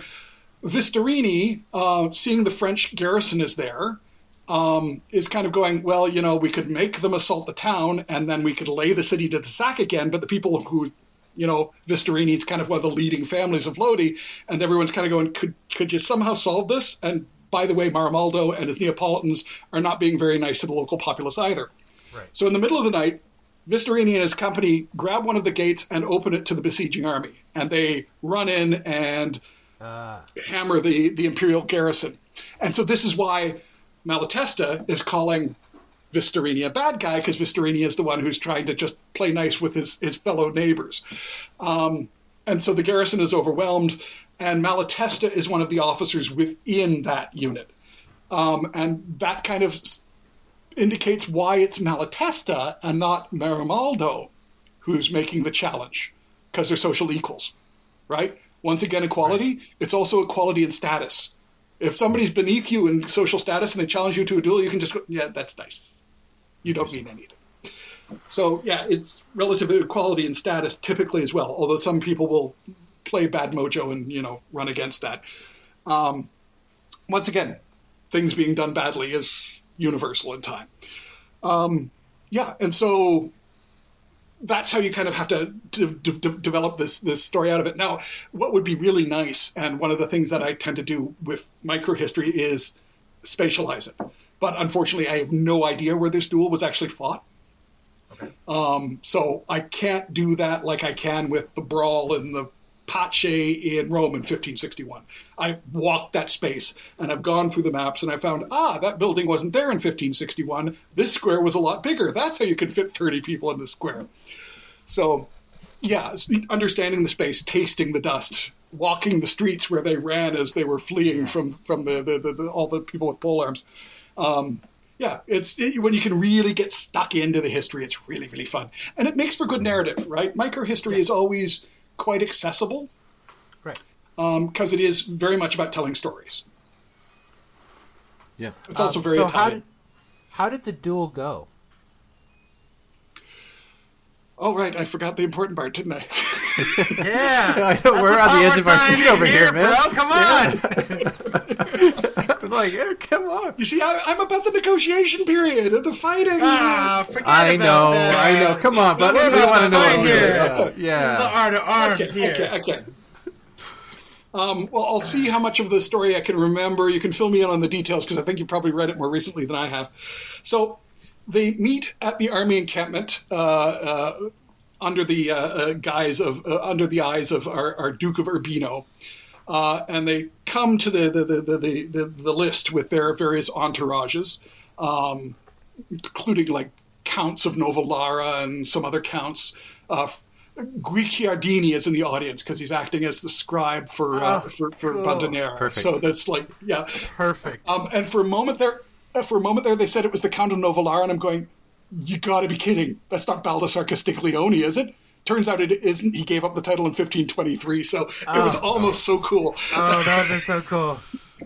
Vistorini, uh, seeing the French garrison is there, Um, is kind of going, well, you know, we could make them assault the town, and then we could lay the city to the sack again. But the people who, you know, Vistorini is kind of one of the leading families of Lodi, and everyone's kind of going, could could you somehow solve this? And by the way, Maramaldo and his Neapolitans are not being very nice to the local populace either. Right. So in the middle of the night, Vistorini and his company grab one of the gates and open it to the besieging army, and they run in and Uh, hammer the, the imperial garrison. And so this is why Malatesta is calling Vistorini a bad guy, because Vistorini is the one who's trying to just play nice with his, his fellow neighbors. Um, and so the garrison is overwhelmed, and Malatesta is one of the officers within that unit. Um, and that kind of indicates why it's Malatesta and not Maramaldo who's making the challenge, because they're social equals, right? Once again, equality, right. It's also equality in status. If somebody's beneath you in social status and they challenge you to a duel, you can just go, yeah, that's nice. You don't mean anything. So, yeah, it's relative equality in status typically as well, although some people will play bad mojo and, you know, run against that. Um, once again, things being done badly is universal in time. Um, yeah, and so that's how you kind of have to, to, to develop this this story out of it. Now, what would be really nice, and one of the things that I tend to do with microhistory, is spatialize it. But unfortunately, I have no idea where this duel was actually fought. Okay. Um, so I can't do that like I can with the brawl in the Pace in Rome in fifteen sixty-one. I walked that space, and I've gone through the maps, and I found, ah, that building wasn't there in fifteen sixty-one. This square was a lot bigger. That's how you could fit thirty people in the square. So, yeah, understanding the space, tasting the dust, walking the streets where they ran as they were fleeing yeah. from, from the, the, the, the all the people with pole arms. Um, yeah, it's it, when you can really get stuck into the history, it's really, really fun. And it makes for good narrative, right? Microhistory yes. is always quite accessible, right? Because um, it is very much about telling stories. Yeah, it's also um, very so Italian. How did, how did the duel go? Oh, right, I forgot the important part, didn't I? Yeah, I know, we're on the edge of our seat over here, man. Bro, come on. I'm like, yeah, come on. You see, I, I'm about the negotiation period of the fighting. Ah, forget I about know, that. I know. Come on, but We're we about want to to know. fight here. Yeah. yeah. This is the art of arms okay, here. Okay, okay. Um, well, I'll see how much of the story I can remember. You can fill me in on the details because I think you've probably read it more recently than I have. So they meet at the army encampment uh, uh, under the uh, uh, guise of uh, under the eyes of our, our Duke of Urbino, uh, and they come to the the, the, the, the the list with their various entourages, um, including like counts of Novalara and some other counts. Uh, Guicciardini is in the audience because he's acting as the scribe for uh, Oh, for, for cool. Bandanera. Perfect. So that's like yeah. Perfect. Um, and for a moment there, for a moment there, they said it was the Count of Novalara, and I'm going, you got to be kidding! That's not Baldassar Castiglione, is it? Turns out it isn't. He gave up the title in fifteen twenty-three, so it Oh. was almost so cool. Oh, that would be so cool.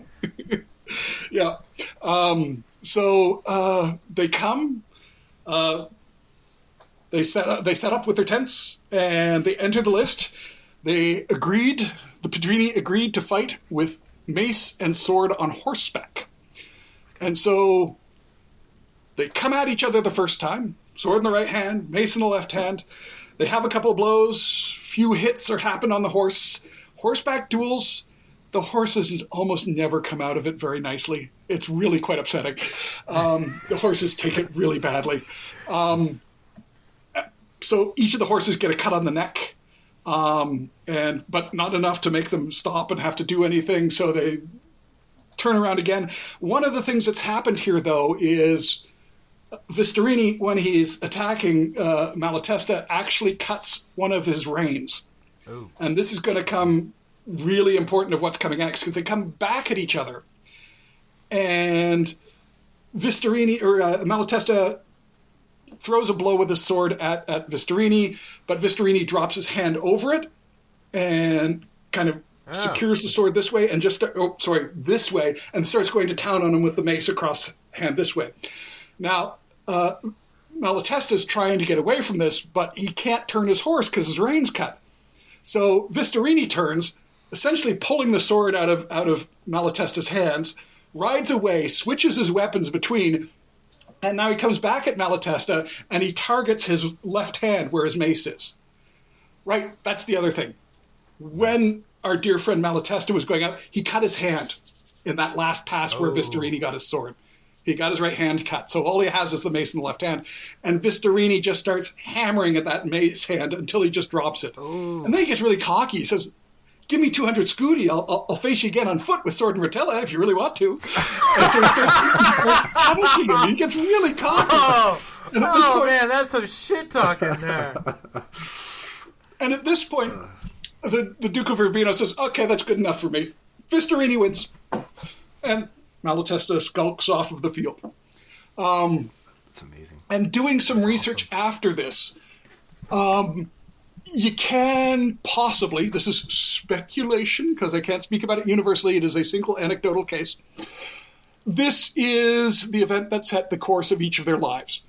Yeah. Um, so uh, they come. Uh, They set up, they set up with their tents and they enter the list. They agreed, the Pedrini agreed to fight with mace and sword on horseback. And so they come at each other the first time, sword in the right hand, mace in the left hand. They have a couple of blows, few hits are happen on the horse. Horseback duels, the horses almost never come out of it very nicely. It's really quite upsetting. Um, the horses take it really badly. Um, So each of the horses get a cut on the neck, um, and but not enough to make them stop and have to do anything. So they turn around again. One of the things that's happened here, though, is Vistorini, when he's attacking uh, Malatesta, actually cuts one of his reins. Ooh. And this is going to come really important of what's coming next, because they come back at each other. And Vistorini, or uh, Malatesta throws a blow with his sword at, at Vistorini, but Vistorini drops his hand over it and kind of Oh. secures the sword this way and just, start, oh, sorry, this way, and starts going to town on him with the mace across hand this way. Now, uh, Malatesta's trying to get away from this, but he can't turn his horse because his rein's cut. So Vistorini turns, essentially pulling the sword out of out of Malatesta's hands, rides away, switches his weapons between, and now he comes back at Malatesta, and he targets his left hand where his mace is. Right? That's the other thing. When our dear friend Malatesta was going out, he cut his hand in that last pass where Oh. Vistorini got his sword. He got his right hand cut. So all he has is the mace in the left hand. And Vistorini just starts hammering at that mace hand until he just drops it. Ooh. And then he gets really cocky. He says, give me two hundred scudi. I'll, I'll, I'll face you again on foot with sword and rotella if you really want to. And so he starts, he starts punishing him. And he gets really cocky. Oh, And at this oh point- man, that's some shit talking there. And at this point, the, the Duke of Urbino says, okay, that's good enough for me. Vistorini wins. And Malatesta skulks off of the field. Um, That's amazing. and doing some research after this, um, you can possibly, this is speculation because I can't speak about it universally, it is a single anecdotal case. This is the event that set the course of each of their lives.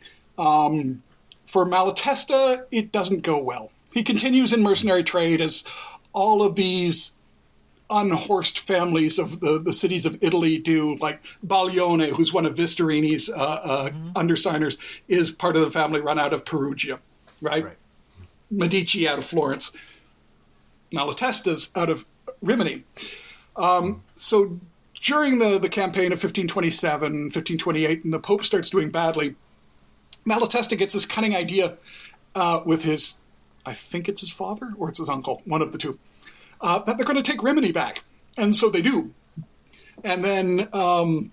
Um, for Malatesta, it doesn't go well. He continues in mercenary trade as all of these unhorsed families of the, the cities of Italy do, like Baglione, who's one of Vistorini's uh, uh, mm-hmm. undersigners, is part of the family run out of Perugia, right? Right. Medici out of Florence. Malatesta's out of Rimini. Um, so during the, the campaign of fifteen twenty-seven, fifteen twenty-eight, and the Pope starts doing badly, Malatesta gets this cunning idea uh, with his, I think it's his father or it's his uncle, one of the two, uh, that they're going to take Rimini back. And so they do. And then um,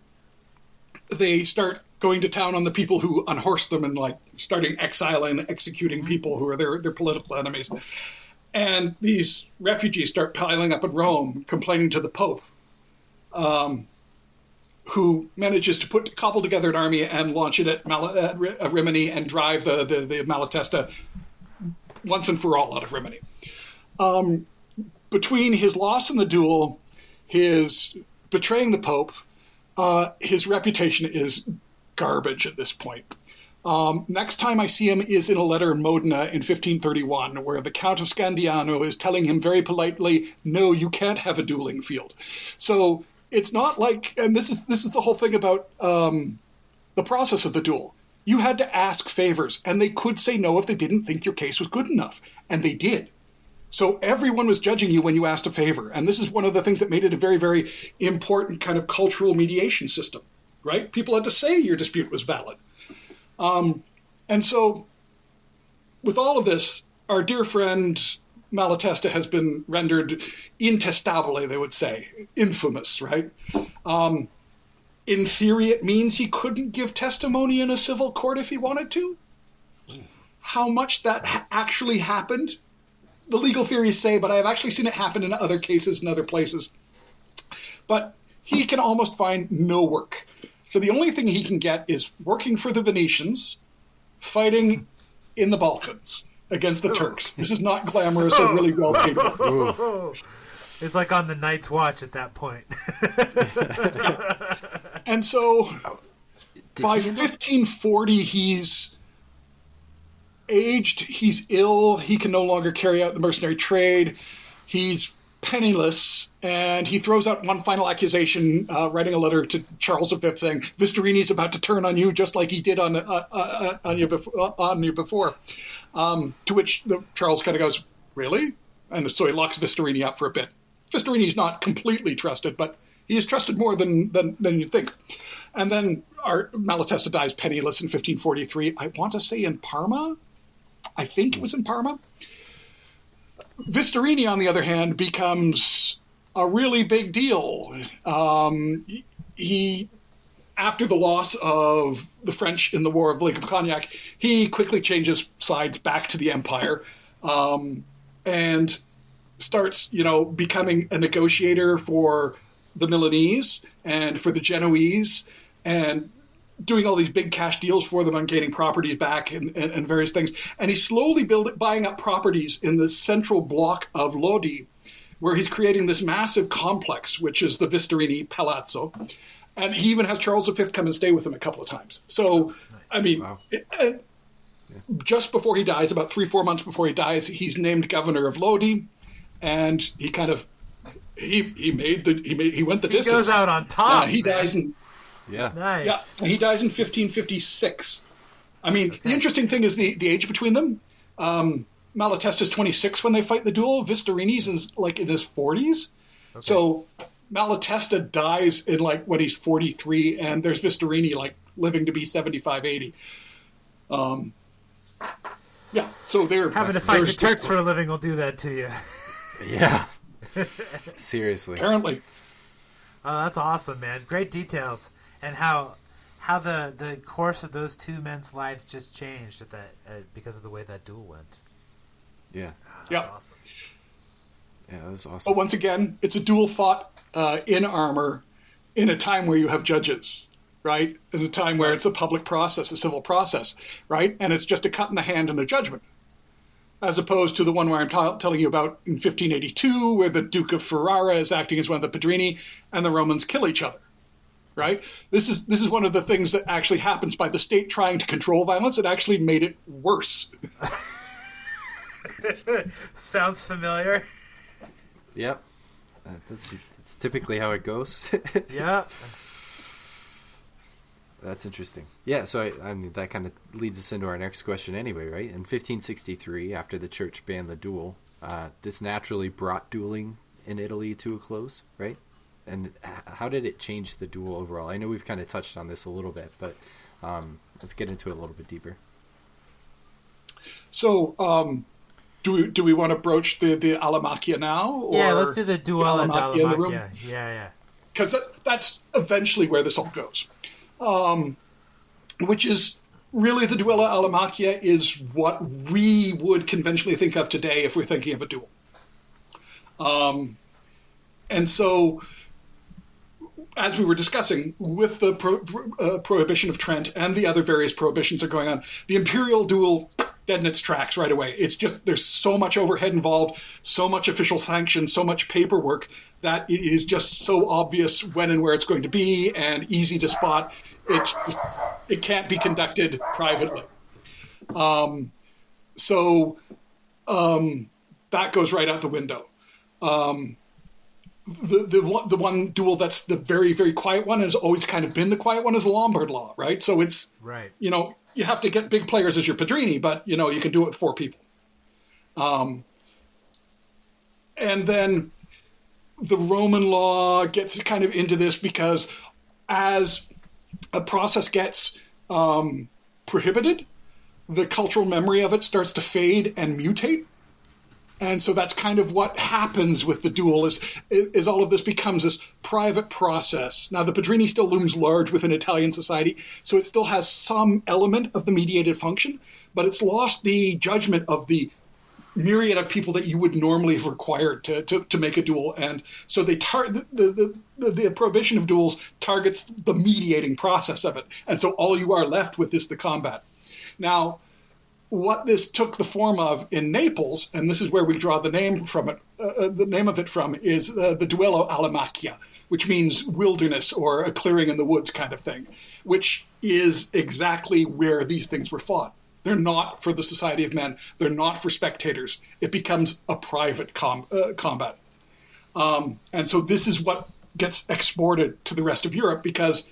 they start going to town on the people who unhorsed them and like starting exiling and executing people who are their, their political enemies. And these refugees start piling up at Rome, complaining to the Pope, um, who manages to put cobble together an army and launch it at, Mal- at Rimini and drive the, the, the Malatesta once and for all out of Rimini. Um, between his loss in the duel, his betraying the Pope, uh, his reputation is garbage at this point. Um, next time I see him is in a letter in Modena in fifteen thirty-one, where the Count of Scandiano is telling him very politely, no, you can't have a dueling field. So it's not like, and this is this is the whole thing about um, the process of the duel. You had to ask favors, and they could say no if they didn't think your case was good enough, and they did. So everyone was judging you when you asked a favor, and this is one of the things that made it a very, very important kind of cultural mediation system, right? People had to say your dispute was valid. Um, and so with all of this, our dear friend Malatesta has been rendered intestabile, they would say, infamous, right? Um, in theory, it means he couldn't give testimony in a civil court if he wanted to. How much that ha- actually happened, the legal theories say, but I've actually seen it happen in other cases in other places. But he can almost find no work. So the only thing he can get is working for the Venetians, fighting in the Balkans against the Turks. This is not glamorous or really well paid work. It's like on the Night's Watch at that point. And so Did by he end up- fifteen forty, he's aged, he's ill, he can no longer carry out the mercenary trade, he's penniless, and he throws out one final accusation, uh, writing a letter to Charles the Fifth saying, Vistorini's about to turn on you just like he did on, uh, uh, on, you, before, on you before. Um, to which the, Charles kind of goes, really? And so he locks Vistorini up for a bit. Vistorini's not completely trusted, but he is trusted more than, than, than you'd think. And then our Malatesta dies penniless in fifteen forty-three. I want to say in Parma. I think it was in Parma. Vistorini, on the other hand, becomes a really big deal. Um, he, after the loss of the French in the War of Lake of Cognac, he quickly changes sides back to the Empire, um, and starts, you know, becoming a negotiator for the Milanese and for the Genoese, and doing all these big cash deals for them on gaining properties back and, and, and various things. And he's slowly building, buying up properties in the central block of Lodi, where he's creating this massive complex, which is the Vistorini Palazzo. And he even has Charles the Fifth come and stay with him a couple of times. So, nice. I mean, wow. it, it, yeah. just before he dies, about three, four months before he dies, he's named governor of Lodi, and he kind of, he he made the, he made, he went the he distance. He goes out on top, uh, He man. dies in... Yeah. Nice. Yeah, he dies in fifteen fifty-six. I mean, okay. The interesting thing is the, the age between them. Um, Malatesta's twenty-six when they fight the duel. Vistorini's is like in his forties. Okay. So Malatesta dies in like when he's forty-three, and there's Vistorini like living to be seventy-five, eighty. Um, yeah, so they're having to fight the Turks for a living will do that to you. Yeah. Seriously. Apparently. Oh, that's awesome, man. Great details. And how how the, the course of those two men's lives just changed at that uh, because of the way that duel went. Yeah. Oh, that's yeah. awesome. Yeah, that was awesome. But once again, it's a duel fought uh, in armor in a time where you have judges, right? In a time where it's a public process, a civil process, right? And it's just a cut in the hand and a judgment. As opposed to the one where I'm t- telling you about in fifteen eighty-two, where the Duke of Ferrara is acting as one of the Padrini, and the Romans kill each other, right? This is this is one of the things that actually happens by the state trying to control violence. It actually made it worse. Sounds familiar. Yep. Uh, that's, that's typically how it goes. Yeah. That's interesting. Yeah, so I, I mean that kind of leads us into our next question anyway, right? In fifteen sixty-three, after the church banned the duel, uh, this naturally brought dueling in Italy to a close, right? And how did it change the duel overall? I know we've kind of touched on this a little bit, but um, let's get into it a little bit deeper. So, um, do we do we want to broach the the Alamachia now? Or yeah, let's do the duel and Alamachia. Yeah, yeah. Because that, that's eventually where this all goes. Um, which is really the Duella Alamachia is what we would conventionally think of today if we're thinking of a duel. Um, and so, as we were discussing, with the pro, uh, prohibition of Trent and the other various prohibitions that are going on, the imperial duel dead in its tracks right away. It's just there's so much overhead involved, so much official sanction, so much paperwork that it is just so obvious when and where it's going to be and easy to spot. It it can't be conducted privately. Um, so um, that goes right out the window. Um, the the one, the one duel that's the very very quiet one has always kind of been the quiet one is the Lombard law, right? So it's right. You know, you have to get big players as your Padrini, but you know you can do it with four people. Um, and then the Roman law gets kind of into this because as a process gets um, prohibited, the cultural memory of it starts to fade and mutate. And so that's kind of what happens with the duel is, is all of this becomes this private process. Now, the Padrini still looms large within Italian society, so it still has some element of the mediated function, but it's lost the judgment of the myriad of people that you would normally have required to, to, to make a duel. And so they tar- the, the, the, the prohibition of duels targets the mediating process of it. And so all you are left with is the combat. Now, what this took the form of in Naples, and this is where we draw the name from it, uh, the name of it from, is uh, the Duello alla Macchia, which means wilderness or a clearing in the woods kind of thing, which is exactly where these things were fought. They're not for the society of men. They're not for spectators. It becomes a private com- uh, combat. Um, and so this is what gets exported to the rest of Europe, because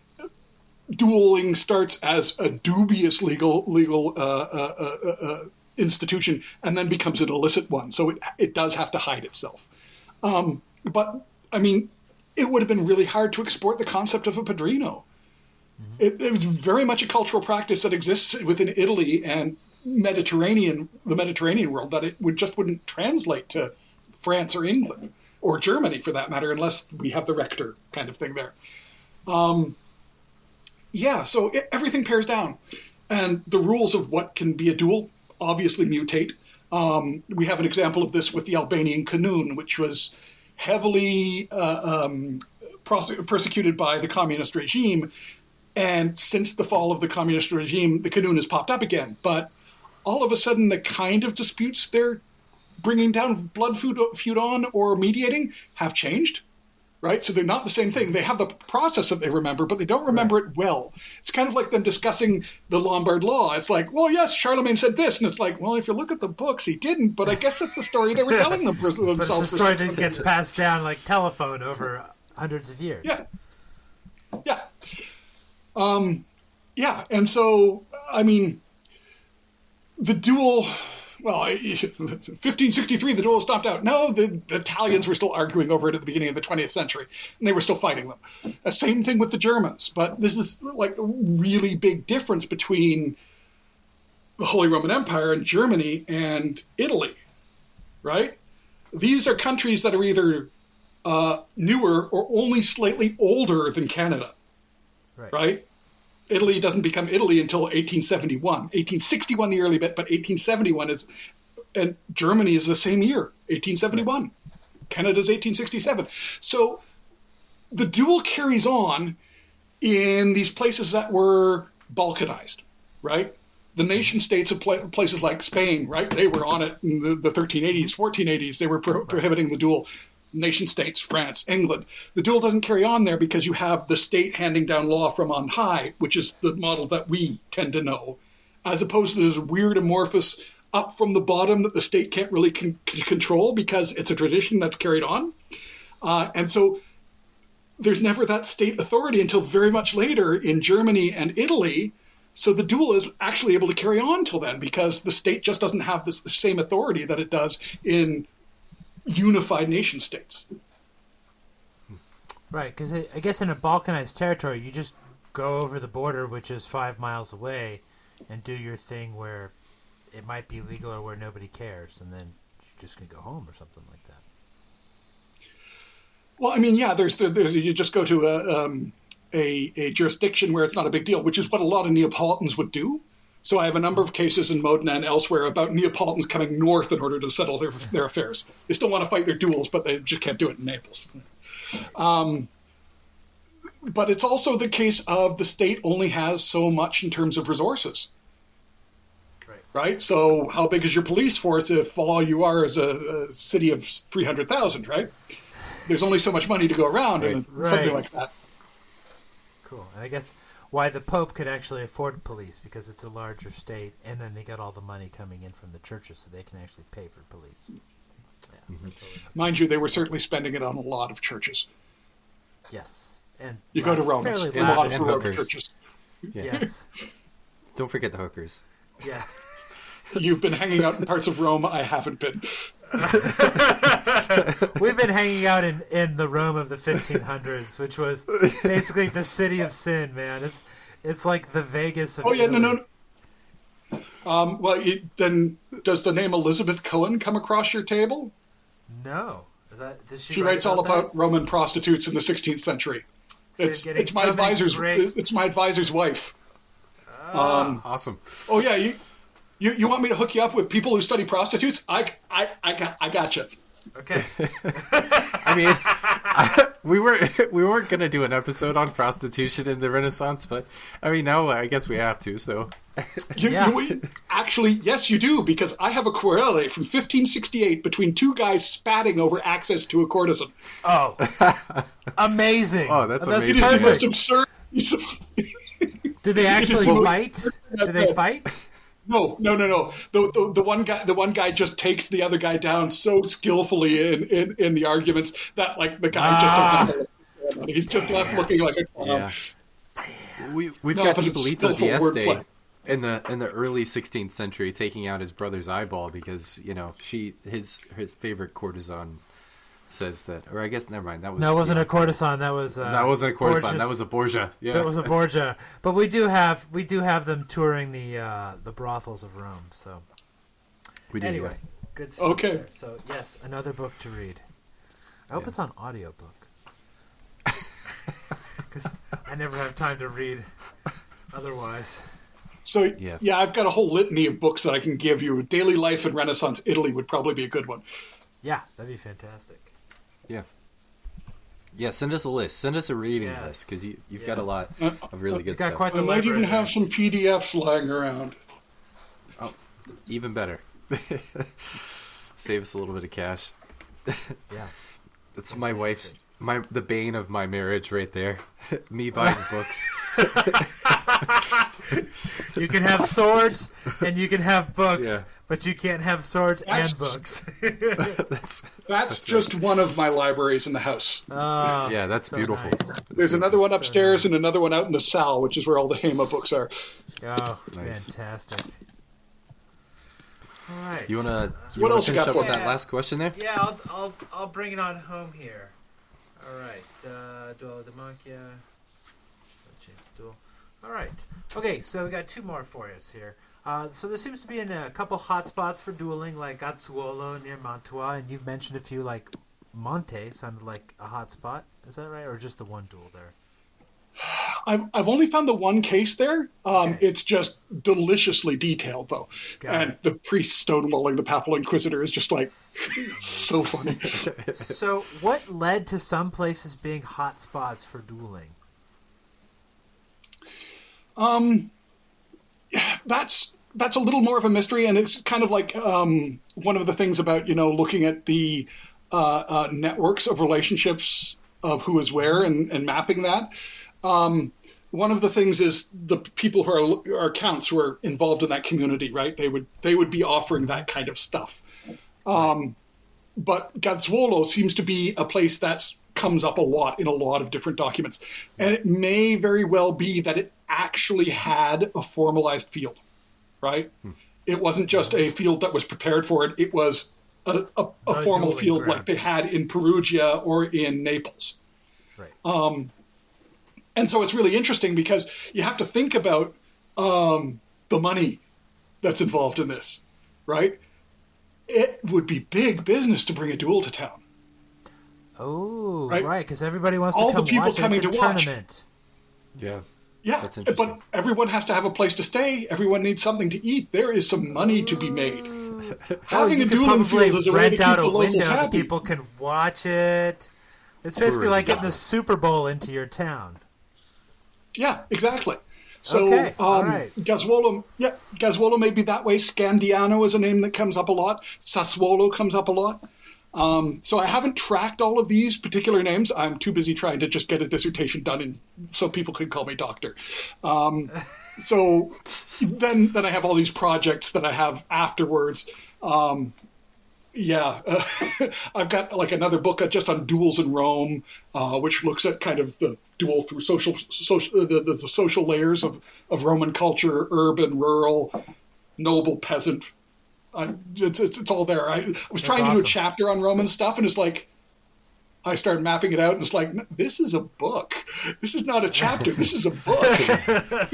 dueling starts as a dubious legal legal uh, uh, uh, uh, institution and then becomes an illicit one. So it it does have to hide itself. Um, but, I mean, it would have been really hard to export the concept of a padrino. Mm-hmm. It, it was very much a cultural practice that exists within Italy and Mediterranean, the Mediterranean world, that it would just wouldn't translate to France or England or Germany, for that matter, unless we have the rector kind of thing there. Um, Yeah, so it, everything pairs down. And the rules of what can be a duel obviously mutate. Um, we have an example of this with the Albanian Kanun, which was heavily uh, um, prose- persecuted by the communist regime. And since the fall of the communist regime, the Kanun has popped up again. But all of a sudden, the kind of disputes they're bringing down blood feud, feud on or mediating have changed. Right? So they're not the same thing. They have the process that they remember, but they don't remember right. it well. It's kind of like them discussing the Lombard law. It's like, well, yes, Charlemagne said this. And it's like, well, if you look at the books, he didn't. But I guess that's the story they were telling them for themselves. But it's the story that gets passed down like telephone over hundreds of years. Yeah. Yeah. Um, yeah. And so, I mean, the duel... Well, fifteen sixty-three, the duel stopped out. No, the Italians were still arguing over it at the beginning of the twentieth century, and they were still fighting them. The same thing with the Germans. But this is like a really big difference between the Holy Roman Empire and Germany and Italy, right? These are countries that are either uh, newer or only slightly older than Canada, right? right? Italy doesn't become Italy until eighteen seventy-one. eighteen sixty-one, the early bit, but eighteen seventy-one is, and Germany is the same year, eighteen seventy-one. Right. Canada's eighteen sixty-seven. So the duel carries on in these places that were Balkanized, right? The nation states of pl- places like Spain, right? They were on it in the, the thirteen eighties, fourteen eighties. They were pro- right. prohibiting the duel. Nation states, France, England. The duel doesn't carry on there because you have the state handing down law from on high, which is the model that we tend to know, as opposed to this weird amorphous up from the bottom that the state can't really con- control because it's a tradition that's carried on. Uh, and so there's never that state authority until very much later in Germany and Italy. So the duel is actually able to carry on till then because the state just doesn't have this, the same authority that it does in unified nation states. Right, because I guess in a Balkanized territory, you just go over the border, which is five miles away, and do your thing where it might be legal or where nobody cares, and then you're just going to go home or something like that. Well, I mean, yeah, there's, there's you just go to a, um, a a jurisdiction where it's not a big deal, which is what a lot of Neapolitans would do. So I have a number of cases in Modena and elsewhere about Neapolitans coming north in order to settle their their affairs. They still want to fight their duels, but they just can't do it in Naples. Um, but it's also the case of the state only has so much in terms of resources. Right. Right? So how big is your police force if all you are is a, a city of three hundred thousand, right? There's only so much money to go around right. and right. something like that. Cool. And I guess why the Pope could actually afford police, because it's a larger state, and then they got all the money coming in from the churches, so they can actually pay for police. Yeah, mm-hmm. totally. Mind you, they were certainly spending it on a lot of churches. Yes. And you go to Rome, it's a lot of Roman churches. Yeah. Yes. Don't forget the hookers. Yeah. You've been hanging out in parts of Rome I haven't been. We've been hanging out in, in the Rome of the fifteen hundreds, which was basically the city of sin, man. It's It's like the Vegas of Oh, yeah, no, Italy. no. no. Um, well, it, then does the name Elizabeth Cohen come across your table? No. Is that, does she She write writes all about about Roman prostitutes in the sixteenth century. So you're It's getting it's my so many advisor's great- it's my advisor's wife. Um, Awesome. oh yeah, you, you you want me to hook you up with people who study prostitutes? I I I got I got you. Okay. I mean, I, we were we weren't gonna do an episode on prostitution in the Renaissance, but I mean now I guess we have to. So You, Yeah. you- actually, yes, you do, because I have a querelle from fifteen sixty-eight between two guys spatting over access to a courtesan. Oh. Amazing. Oh, that's It is amazing. the Perfect. most absurd piece of... Do they actually Well, we- fight? Do they fight? No, no, no, no. The, the the one guy the one guy just takes the other guy down so skillfully in, in, in the arguments that like the guy just doesn't have to look at it. He's just left looking like a clown. Yeah. We we've No, got but it's Hippolyto skillful Dieste wordplay. in the in the early sixteenth century taking out his brother's eyeball because you know she his his favorite courtesan says that, or I guess never mind, that was No, it wasn't yeah. a courtesan. That was uh, that wasn't a courtesan, Borgia's- that was a Borgia. Yeah, That was a Borgia. But we do have we do have them touring the uh, the brothels of Rome. So we did. anyway, yeah. good stuff. Okay. there. So yes, another book to read. I hope Yeah. it's on audiobook. Because I never have time to read otherwise. So Yeah. yeah. I've got a whole litany of books that I can give you. Daily Life in Renaissance Italy would probably be a good one. Yeah, that'd be fantastic. Yeah. Yeah, send us a list. Send us a reading Yes. list because you, you've Yes. got a lot Uh, of really You good got stuff. quite I the might even library have there. some P D Fs lying around. Even better. Save us a little bit of cash. Yeah. It's my wife's, my the bane of my marriage right there. Me buying books. You can have swords and you can have books, Yeah. but you can't have swords That's- and books. That's That's just one of my libraries in the house. Oh, yeah, that's so beautiful. nice. That's There's beautiful. another one So upstairs nice. and another one out in the salle, which is where all the Hema books are. Oh, Nice. fantastic. All right. You wanna? You What wanna else you finish got up for with me? that last question there? Yeah, I'll, I'll, I'll bring it on home here. All right. Uh, Duel de Monkia. Change the duel. All right. Okay, so we got two more for us here. Uh, so there seems to be in a couple hot spots for dueling, like Azzuolo near Mantua, and you've mentioned a few, like Monte sounded like a hot spot. Is that right? Or just the one duel there? I've, I've only found the one case there. Um, Okay. It's just deliciously detailed, though. Got and it. the priest stonewalling the Papal Inquisitor is just like so funny. So what led to some places being hot spots for dueling? Um, that's that's a little more of a mystery, and it's kind of like um, one of the things about you know looking at the uh, uh, networks of relationships of who is where and, and mapping that. Um, one of the things is the people who are, are counts who are involved in that community, right? They would they would be offering that kind of stuff. Um, but Gazzuolo seems to be a place that comes up a lot in a lot of different documents, and it may very well be that it actually had a formalized field, right? Hmm. It wasn't just a field that was prepared for it; it was a, a, a formal field ground. Like they had in Perugia or in Naples. Right. Um, and so it's really interesting because you have to think about um, the money that's involved in this, right? It would be big business to bring a duel to town. Oh, right, right, because everybody wants all to come the people watch coming it. It's to a watch. tournament. Yeah. Yeah, That's interesting. but everyone has to have a place to stay. Everyone needs something to eat. There is some money to be made. Having oh, a you could dueling probably field is a way to rent keep out the a locals window that happy. people can watch it. It's basically Tourism. like getting the Super Bowl into your town. Yeah, exactly. So, Okay, all um, right. Gazzuolo, yeah, Gazzuolo may be that way. Scandiano is a name that comes up a lot. Sassuolo comes up a lot. Um, so I haven't tracked all of these particular names. I'm too busy trying to just get a dissertation done, in, so people can call me doctor. Um, so then, then I have all these projects that I have afterwards. Um, yeah, uh, I've got like another book just on duels in Rome, uh, which looks at kind of the duel through social, social the, the, the social layers of, of Roman culture, urban, rural, noble, peasant. Uh, it's, it's, it's all there. I, I was trying to do a awesome. chapter on Roman stuff, and it's like, I started mapping it out, and it's like, "No, this is a book. This is not a chapter. This is a book."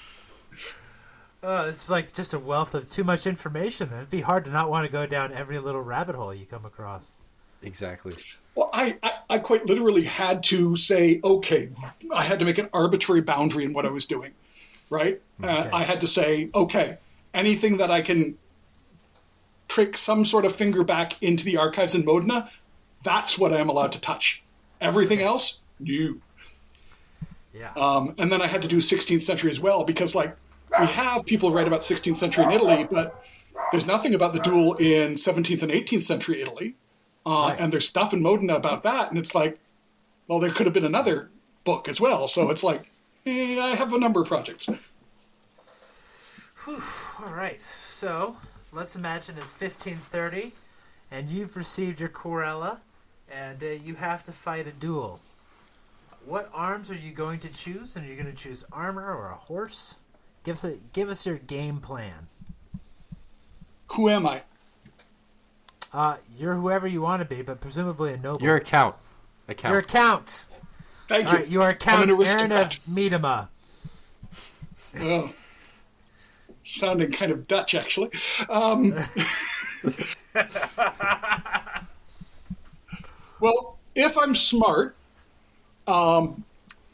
Oh, it's like just a wealth of too much information. It'd be hard to not want to go down every little rabbit hole you come across. Exactly. Well, I, I, I quite literally had to say, okay, I had to make an arbitrary boundary in what I was doing, right? Okay. Uh, I had to say, okay, anything that I can trick some sort of finger back into the archives in Modena, that's what I'm allowed to touch. Everything okay. else, no. Yeah. Um, and then I had to do sixteenth century as well, because, like, we have people write about sixteenth century in Italy, but there's nothing about the duel in seventeenth and eighteenth century Italy. Uh, right. And there's stuff in Modena about that, and it's like, well, there could have been another book as well. So it's like, eh, I have a number of projects. Whew. All right. So let's imagine it's fifteen thirty, and you've received your Querela, and uh, you have to fight a duel. What arms are you going to choose? And are you going to choose armor or a horse? Give us a, give us your game plan. Who am I? Uh, you're whoever you want to be, but presumably a noble. You're a count. A count. You're a count. Thank All you. Right, you are Count Aaron of Miedema. Oh, sounding kind of Dutch, actually. Um, well, if I'm smart, um,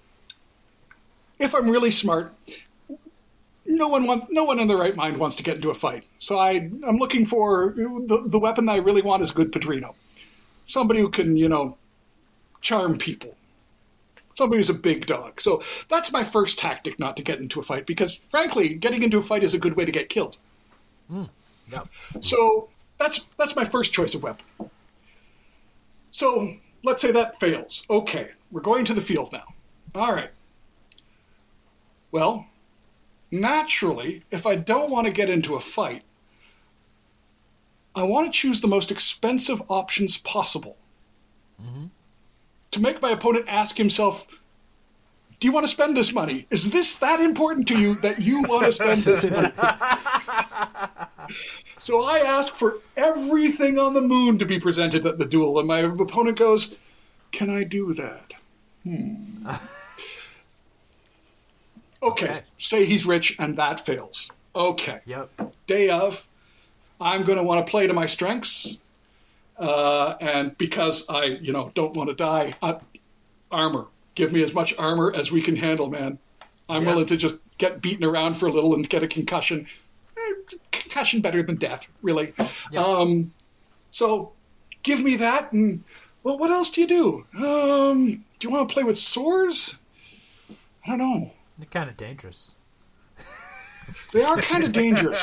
if I'm really smart, no one want, no one in their right mind wants to get into a fight. So I, I'm looking for the, the weapon I really want is good Padrino. Somebody who can, you know, charm people. Somebody who's a big dog. So that's my first tactic, not to get into a fight, because frankly, getting into a fight is a good way to get killed. Mm, yep. So that's that's my first choice of weapon. So let's say that fails. Okay, we're going to the field now. All right. Well, naturally, if I don't want to get into a fight, I want to choose the most expensive options possible. Mm-hmm. To make my opponent ask himself, do you want to spend this money? Is this that important to you that you want to spend this money? So I ask for everything on the moon to be presented at the duel, and my opponent goes, can I do that? Hmm. Okay, okay, say he's rich and that fails. Okay. Yep. Day of, I'm going to want to play to my strengths. Uh, and because I, you know, don't want to die, uh, armor. Give me as much armor as we can handle, man. I'm yep. willing to just get beaten around for a little and get a concussion. Eh, concussion better than death, really. Yep. Um, so give me that. And, well, what else do you do? Um, do you want to play with swords? I don't know. They're kind of dangerous. They are kind of dangerous.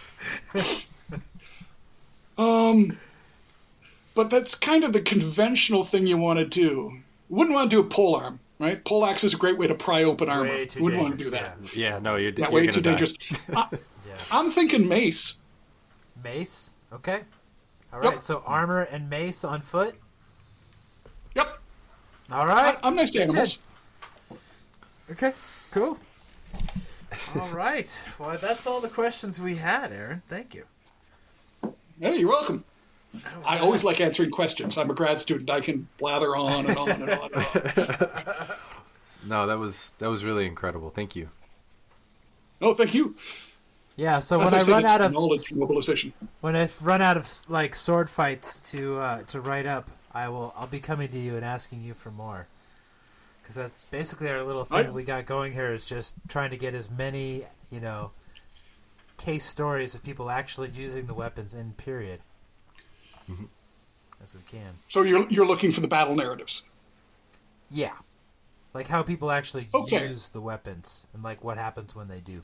um, but that's kind of the conventional thing you want to do. Wouldn't want to do a pole arm, right? Pole axe is a great way to pry open armor. Way too Wouldn't want to do dangerous, that. Yeah, no, you're, yeah, you're way gonna too die. dangerous. I, Yeah. I'm thinking mace. Mace? Okay. All right, Yep. so armor and mace on foot? Yep. All right. I, I'm nice to That's animals. it. Okay, cool. All right. Well, that's all the questions we had, Aaron. Thank you. Hey, you're welcome. I always like answering questions. I'm a grad student. I can blather on and on and on and on. No, that was that was really incredible. Thank you. Oh, thank you. Yeah, so As when I, I, said, run it's out of knowledge mobilization. when I run out of like sword fights to uh, to write up, I will I'll be coming to you and asking you for more. Because that's basically our little thing I, we got going here is just trying to get as many, you know, case stories of people actually using the weapons in period mm-hmm. as we can. So you're you're looking for the battle narratives. Yeah. Like how people actually okay. use the weapons and like what happens when they do.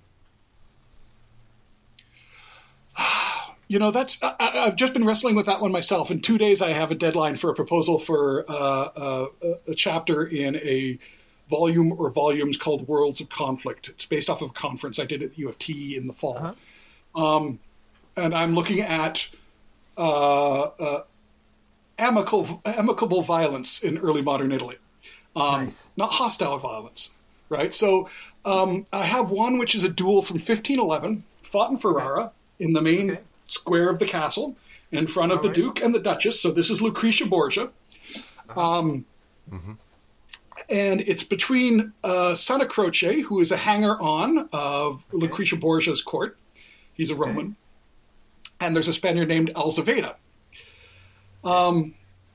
You know, that's I, I've just been wrestling with that one myself. In two days, I have a deadline for a proposal for uh, uh, a chapter in a volume or volumes called Worlds of Conflict. It's based off of a conference I did at U of T in the fall. Uh-huh. Um, and I'm looking at uh, uh, amicable, amicable violence in early modern Italy. Um, nice. Not hostile violence, right? So um, I have one which is a duel from fifteen eleven, fought in Ferrara, okay. in the main... Okay. square of the castle in front of All the right. Duke and the Duchess. So this is Lucretia Borgia. Uh-huh. Um, mm-hmm. And it's between uh, Santa Croce, who is a hanger-on of okay. Lucretia Borgia's court. He's a Roman. Okay. And there's a Spaniard named Elzeveda. Um,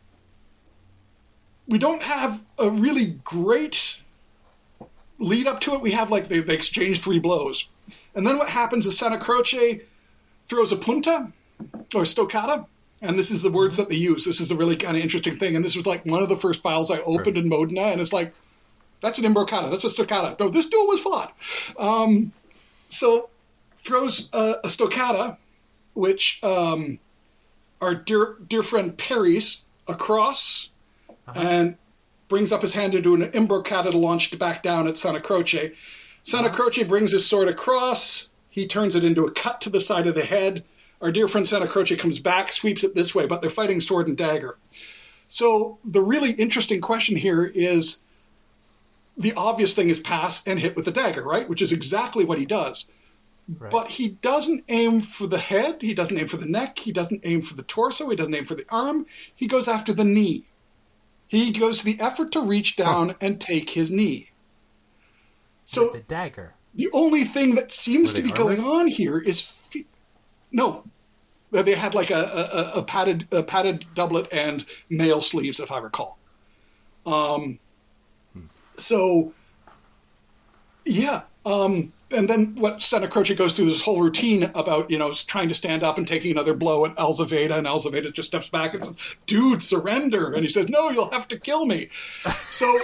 we don't have a really great lead up to it. We have, like, they, they exchange three blows. And then what happens is Santa Croce throws a punta, or stoccata, and this is the words that they use. This is the really kind of interesting thing. And this was, like, one of the first files I opened right. in Modena, and it's like, that's an imbroccata. That's a stoccata. No, this duel was fought. Um, so throws a, a stoccata, which um, our dear dear friend parries across uh-huh. and brings up his hand to do an imbroccata to launch back down at Santa Croce. Santa uh-huh. Croce brings his sword across. He turns it into a cut to the side of the head. Our dear friend Santa Croce comes back, sweeps it this way, but they're fighting sword and dagger. So the really interesting question here is, the obvious thing is pass and hit with the dagger, right? Which is exactly what he does. Right. But he doesn't aim for the head. He doesn't aim for the neck. He doesn't aim for the torso. He doesn't aim for the arm. He goes after the knee. He goes to the effort to reach down huh. and take his knee. So with the dagger. The only thing that seems to be armored? going on here is fe- no. They had like a, a, a padded a padded doublet and mail sleeves, if I recall. Um. So, yeah. Um, and then what Santa Croce goes through this whole routine about, you know, trying to stand up and taking another blow at Elzeveda, and Elzeveda just steps back and says, dude, surrender. And he says, no, you'll have to kill me. So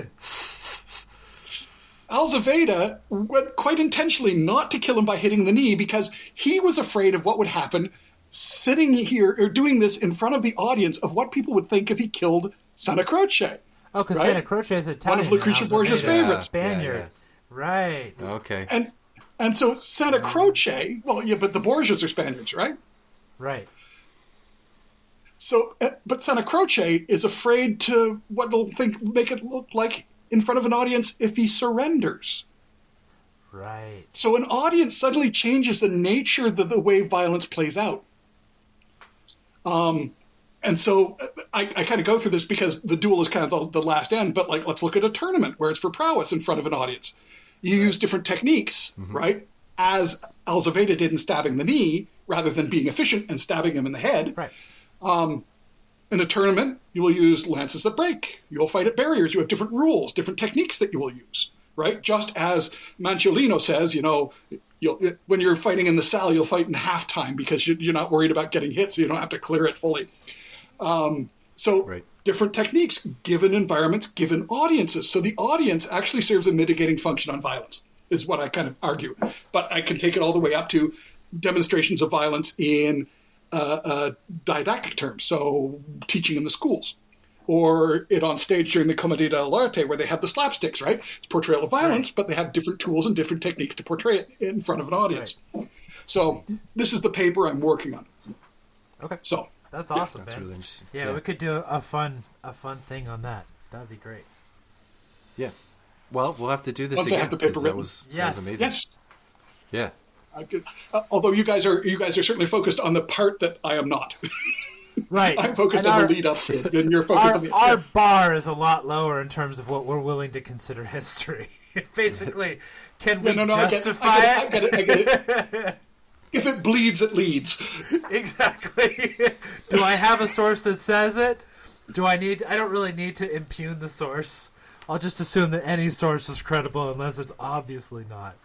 Elzeveda went quite intentionally not to kill him by hitting the knee, because he was afraid of what would happen sitting here or doing this in front of the audience, of what people would think if he killed Santa Croce. Oh, because right? Santa Croce is Italian. One of Lucretia Borgia's favorites. Spaniard. Yeah, yeah. Right. Okay. And and so Santa Croce, well, yeah, but the Borgias are Spaniards, right? Right. So, but Santa Croce is afraid to what they'll think, make it look like in front of an audience if he surrenders. Right. So an audience suddenly changes the nature of the, the way violence plays out. Um. And so I, I kind of go through this because the duel is kind of the, the last end, but like, let's look at a tournament where it's for prowess in front of an audience. You use different techniques, mm-hmm. right? As Elzeveda did in stabbing the knee, rather than being efficient and stabbing him in the head. Right. Um, in a tournament, you will use lances that break. You will fight at barriers. You have different rules, different techniques that you will use, right? Just as Manciolino says, you know, you'll, when you're fighting in the salle, you'll fight in halftime because you, you're not worried about getting hit, so you don't have to clear it fully. Um, so right. different techniques, given environments, given audiences. So the audience actually serves a mitigating function on violence, is what I kind of argue. But I can take it all the way up to demonstrations of violence in uh, uh, didactic terms, so teaching in the schools, or it on stage during the Commedia dell'arte where they have the slapsticks, right? It's portrayal of violence, right. but they have different tools and different techniques to portray it in front of an audience. Right. So this is the paper I'm working on. Okay. So. That's awesome, That's man. really interesting. Yeah, yeah, we could do a fun, a fun thing on that. That'd be great. Yeah. Well, we'll have to do this Once again. I have the paper that written. was, yes. that was amazing. Yes. Yeah. I could, uh, although you guys are, you guys are certainly focused on the part that I am not. Right. I'm focused and on our, the lead up to it, and you're focused our, on the. Our yeah. bar is a lot lower in terms of what we're willing to consider history. Basically, can we yeah, no, no, justify I get it? I get it. I get it. I get it. If it bleeds, it leads. Exactly. Do I have a source that says it? Do I need... I don't really need to impugn the source. I'll just assume that any source is credible unless it's obviously not.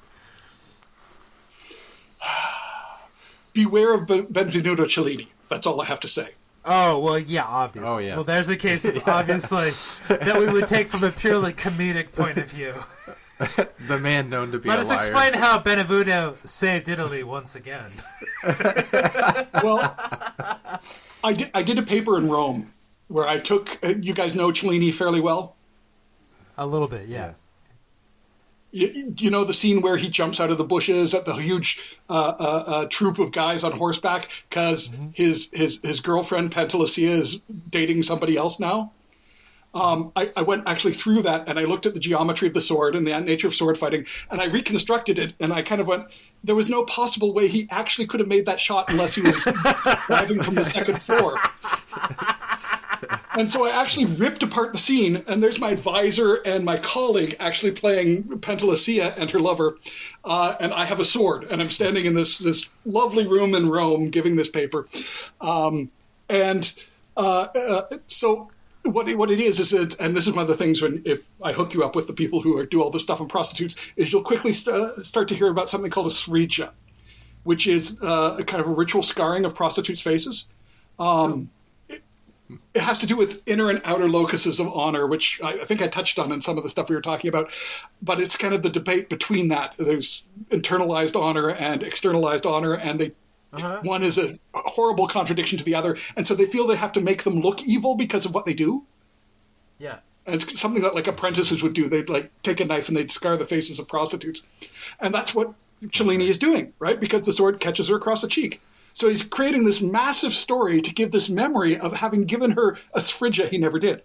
Beware of Benvenuto Cellini. That's all I have to say. Oh, well, yeah, obviously. Oh, yeah. Well, there's a cases, obviously, that we would take from a purely comedic point of view. The man known to be Let a us liar. explain how Benvenuto saved Italy once again. Well, I did, I did a paper in Rome where I took, uh, you guys know Cellini fairly well? A little bit, yeah. You, you know the scene where he jumps out of the bushes at the huge uh, uh, uh, troop of guys on horseback because mm-hmm. his, his, his girlfriend Penthesilea is dating somebody else now? Um, I, I went actually through that, and I looked at the geometry of the sword and the nature of sword fighting, and I reconstructed it, and I kind of went, there was no possible way he actually could have made that shot unless he was diving from the second floor. And so I actually ripped apart the scene, and there's my advisor and my colleague actually playing Penthesilea and her lover, uh, and I have a sword, and I'm standing in this this lovely room in Rome giving this paper. Um, and uh, uh, so what it, what it is is, it, and this is one of the things when if I hook you up with the people who are, do all this stuff on prostitutes, is you'll quickly st- start to hear about something called a sphrygia, which is uh, a kind of a ritual scarring of prostitutes' faces. Um, it, it has to do with inner and outer locuses of honor, which I, I think I touched on in some of the stuff we were talking about. But it's kind of the debate between that. There's internalized honor and externalized honor, and they uh-huh. one is a horrible contradiction to the other. And so they feel they have to make them look evil because of what they do. Yeah. And it's something that like apprentices would do. They'd like take a knife and they'd scar the faces of prostitutes. And that's what Cellini is doing, right? Because the sword catches her across the cheek. So he's creating this massive story to give this memory of having given her a sphrygia he never did.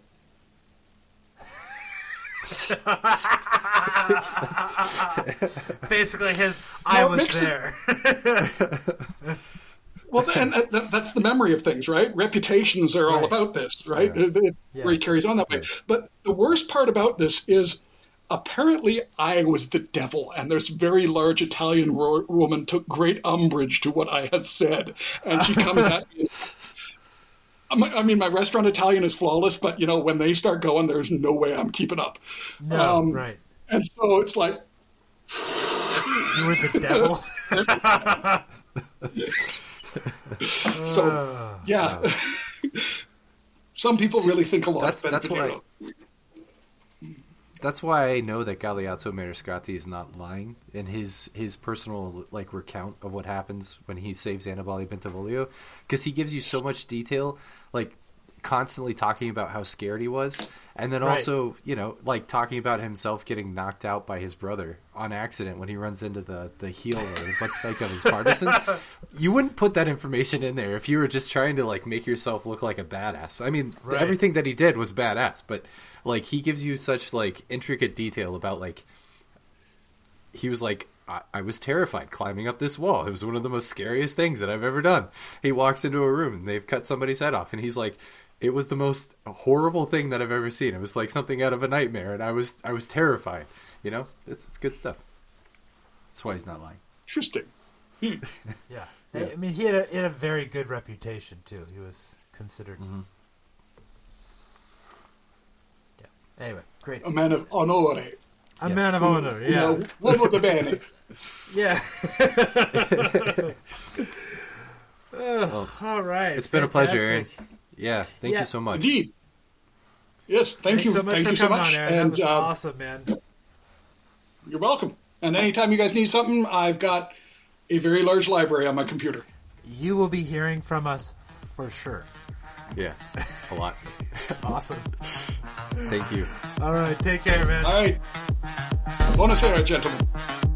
Basically his, I no, was there. Well, and that's the memory of things, right? Reputations are all right. about this, right? Yeah. It, yeah. Where he carries on that way. But the worst part about this is apparently I was the devil, and this very large Italian ro- woman took great umbrage to what I had said. And she comes at me. I mean, my restaurant Italian is flawless, but, you know, when they start going, there's no way I'm keeping up. No, um, right. And so it's like... You were the devil? So, yeah. Some people See, really think a lot that's, of that's Benvenuto. why That's why I know that Galeazzo Mariscotti is not lying in his his personal like recount of what happens when he saves Annibale Bentivoglio, because he gives you so much detail, like constantly talking about how scared he was, and then right. also, you know, like talking about himself getting knocked out by his brother on accident when he runs into the, the heel or the butt spike of his partisan. You wouldn't put that information in there if you were just trying to like make yourself look like a badass. I mean, right. everything that he did was badass, but like he gives you such like intricate detail about like he was like, I, I was terrified climbing up this wall. It was one of the most scariest things that I've ever done. He walks into a room and they've cut somebody's head off, and he's like, it was the most horrible thing that I've ever seen. It was like something out of a nightmare, and I was I was terrified. You know, it's it's good stuff. That's why he's not lying. Interesting. Yeah. yeah, I mean, he had a, he had a very good reputation too. He was considered. Mm-hmm. Yeah. Anyway, great. A man of honore. A yeah. man of honor. Yeah. You know, uomo di bene. Yeah. oh, all right. It's been Fantastic. a pleasure, Aaron. Yeah, thank yeah. you so much. Indeed. Yes, thank Thanks you. so much thank for you so coming much. on, Aaron. And that was uh, awesome, man. You're welcome. And anytime you guys need something, I've got a very large library on my computer. You will be hearing from us for sure. Yeah, a lot. Awesome. Thank you. All right, take care, man. All right. Buonasera, gentlemen.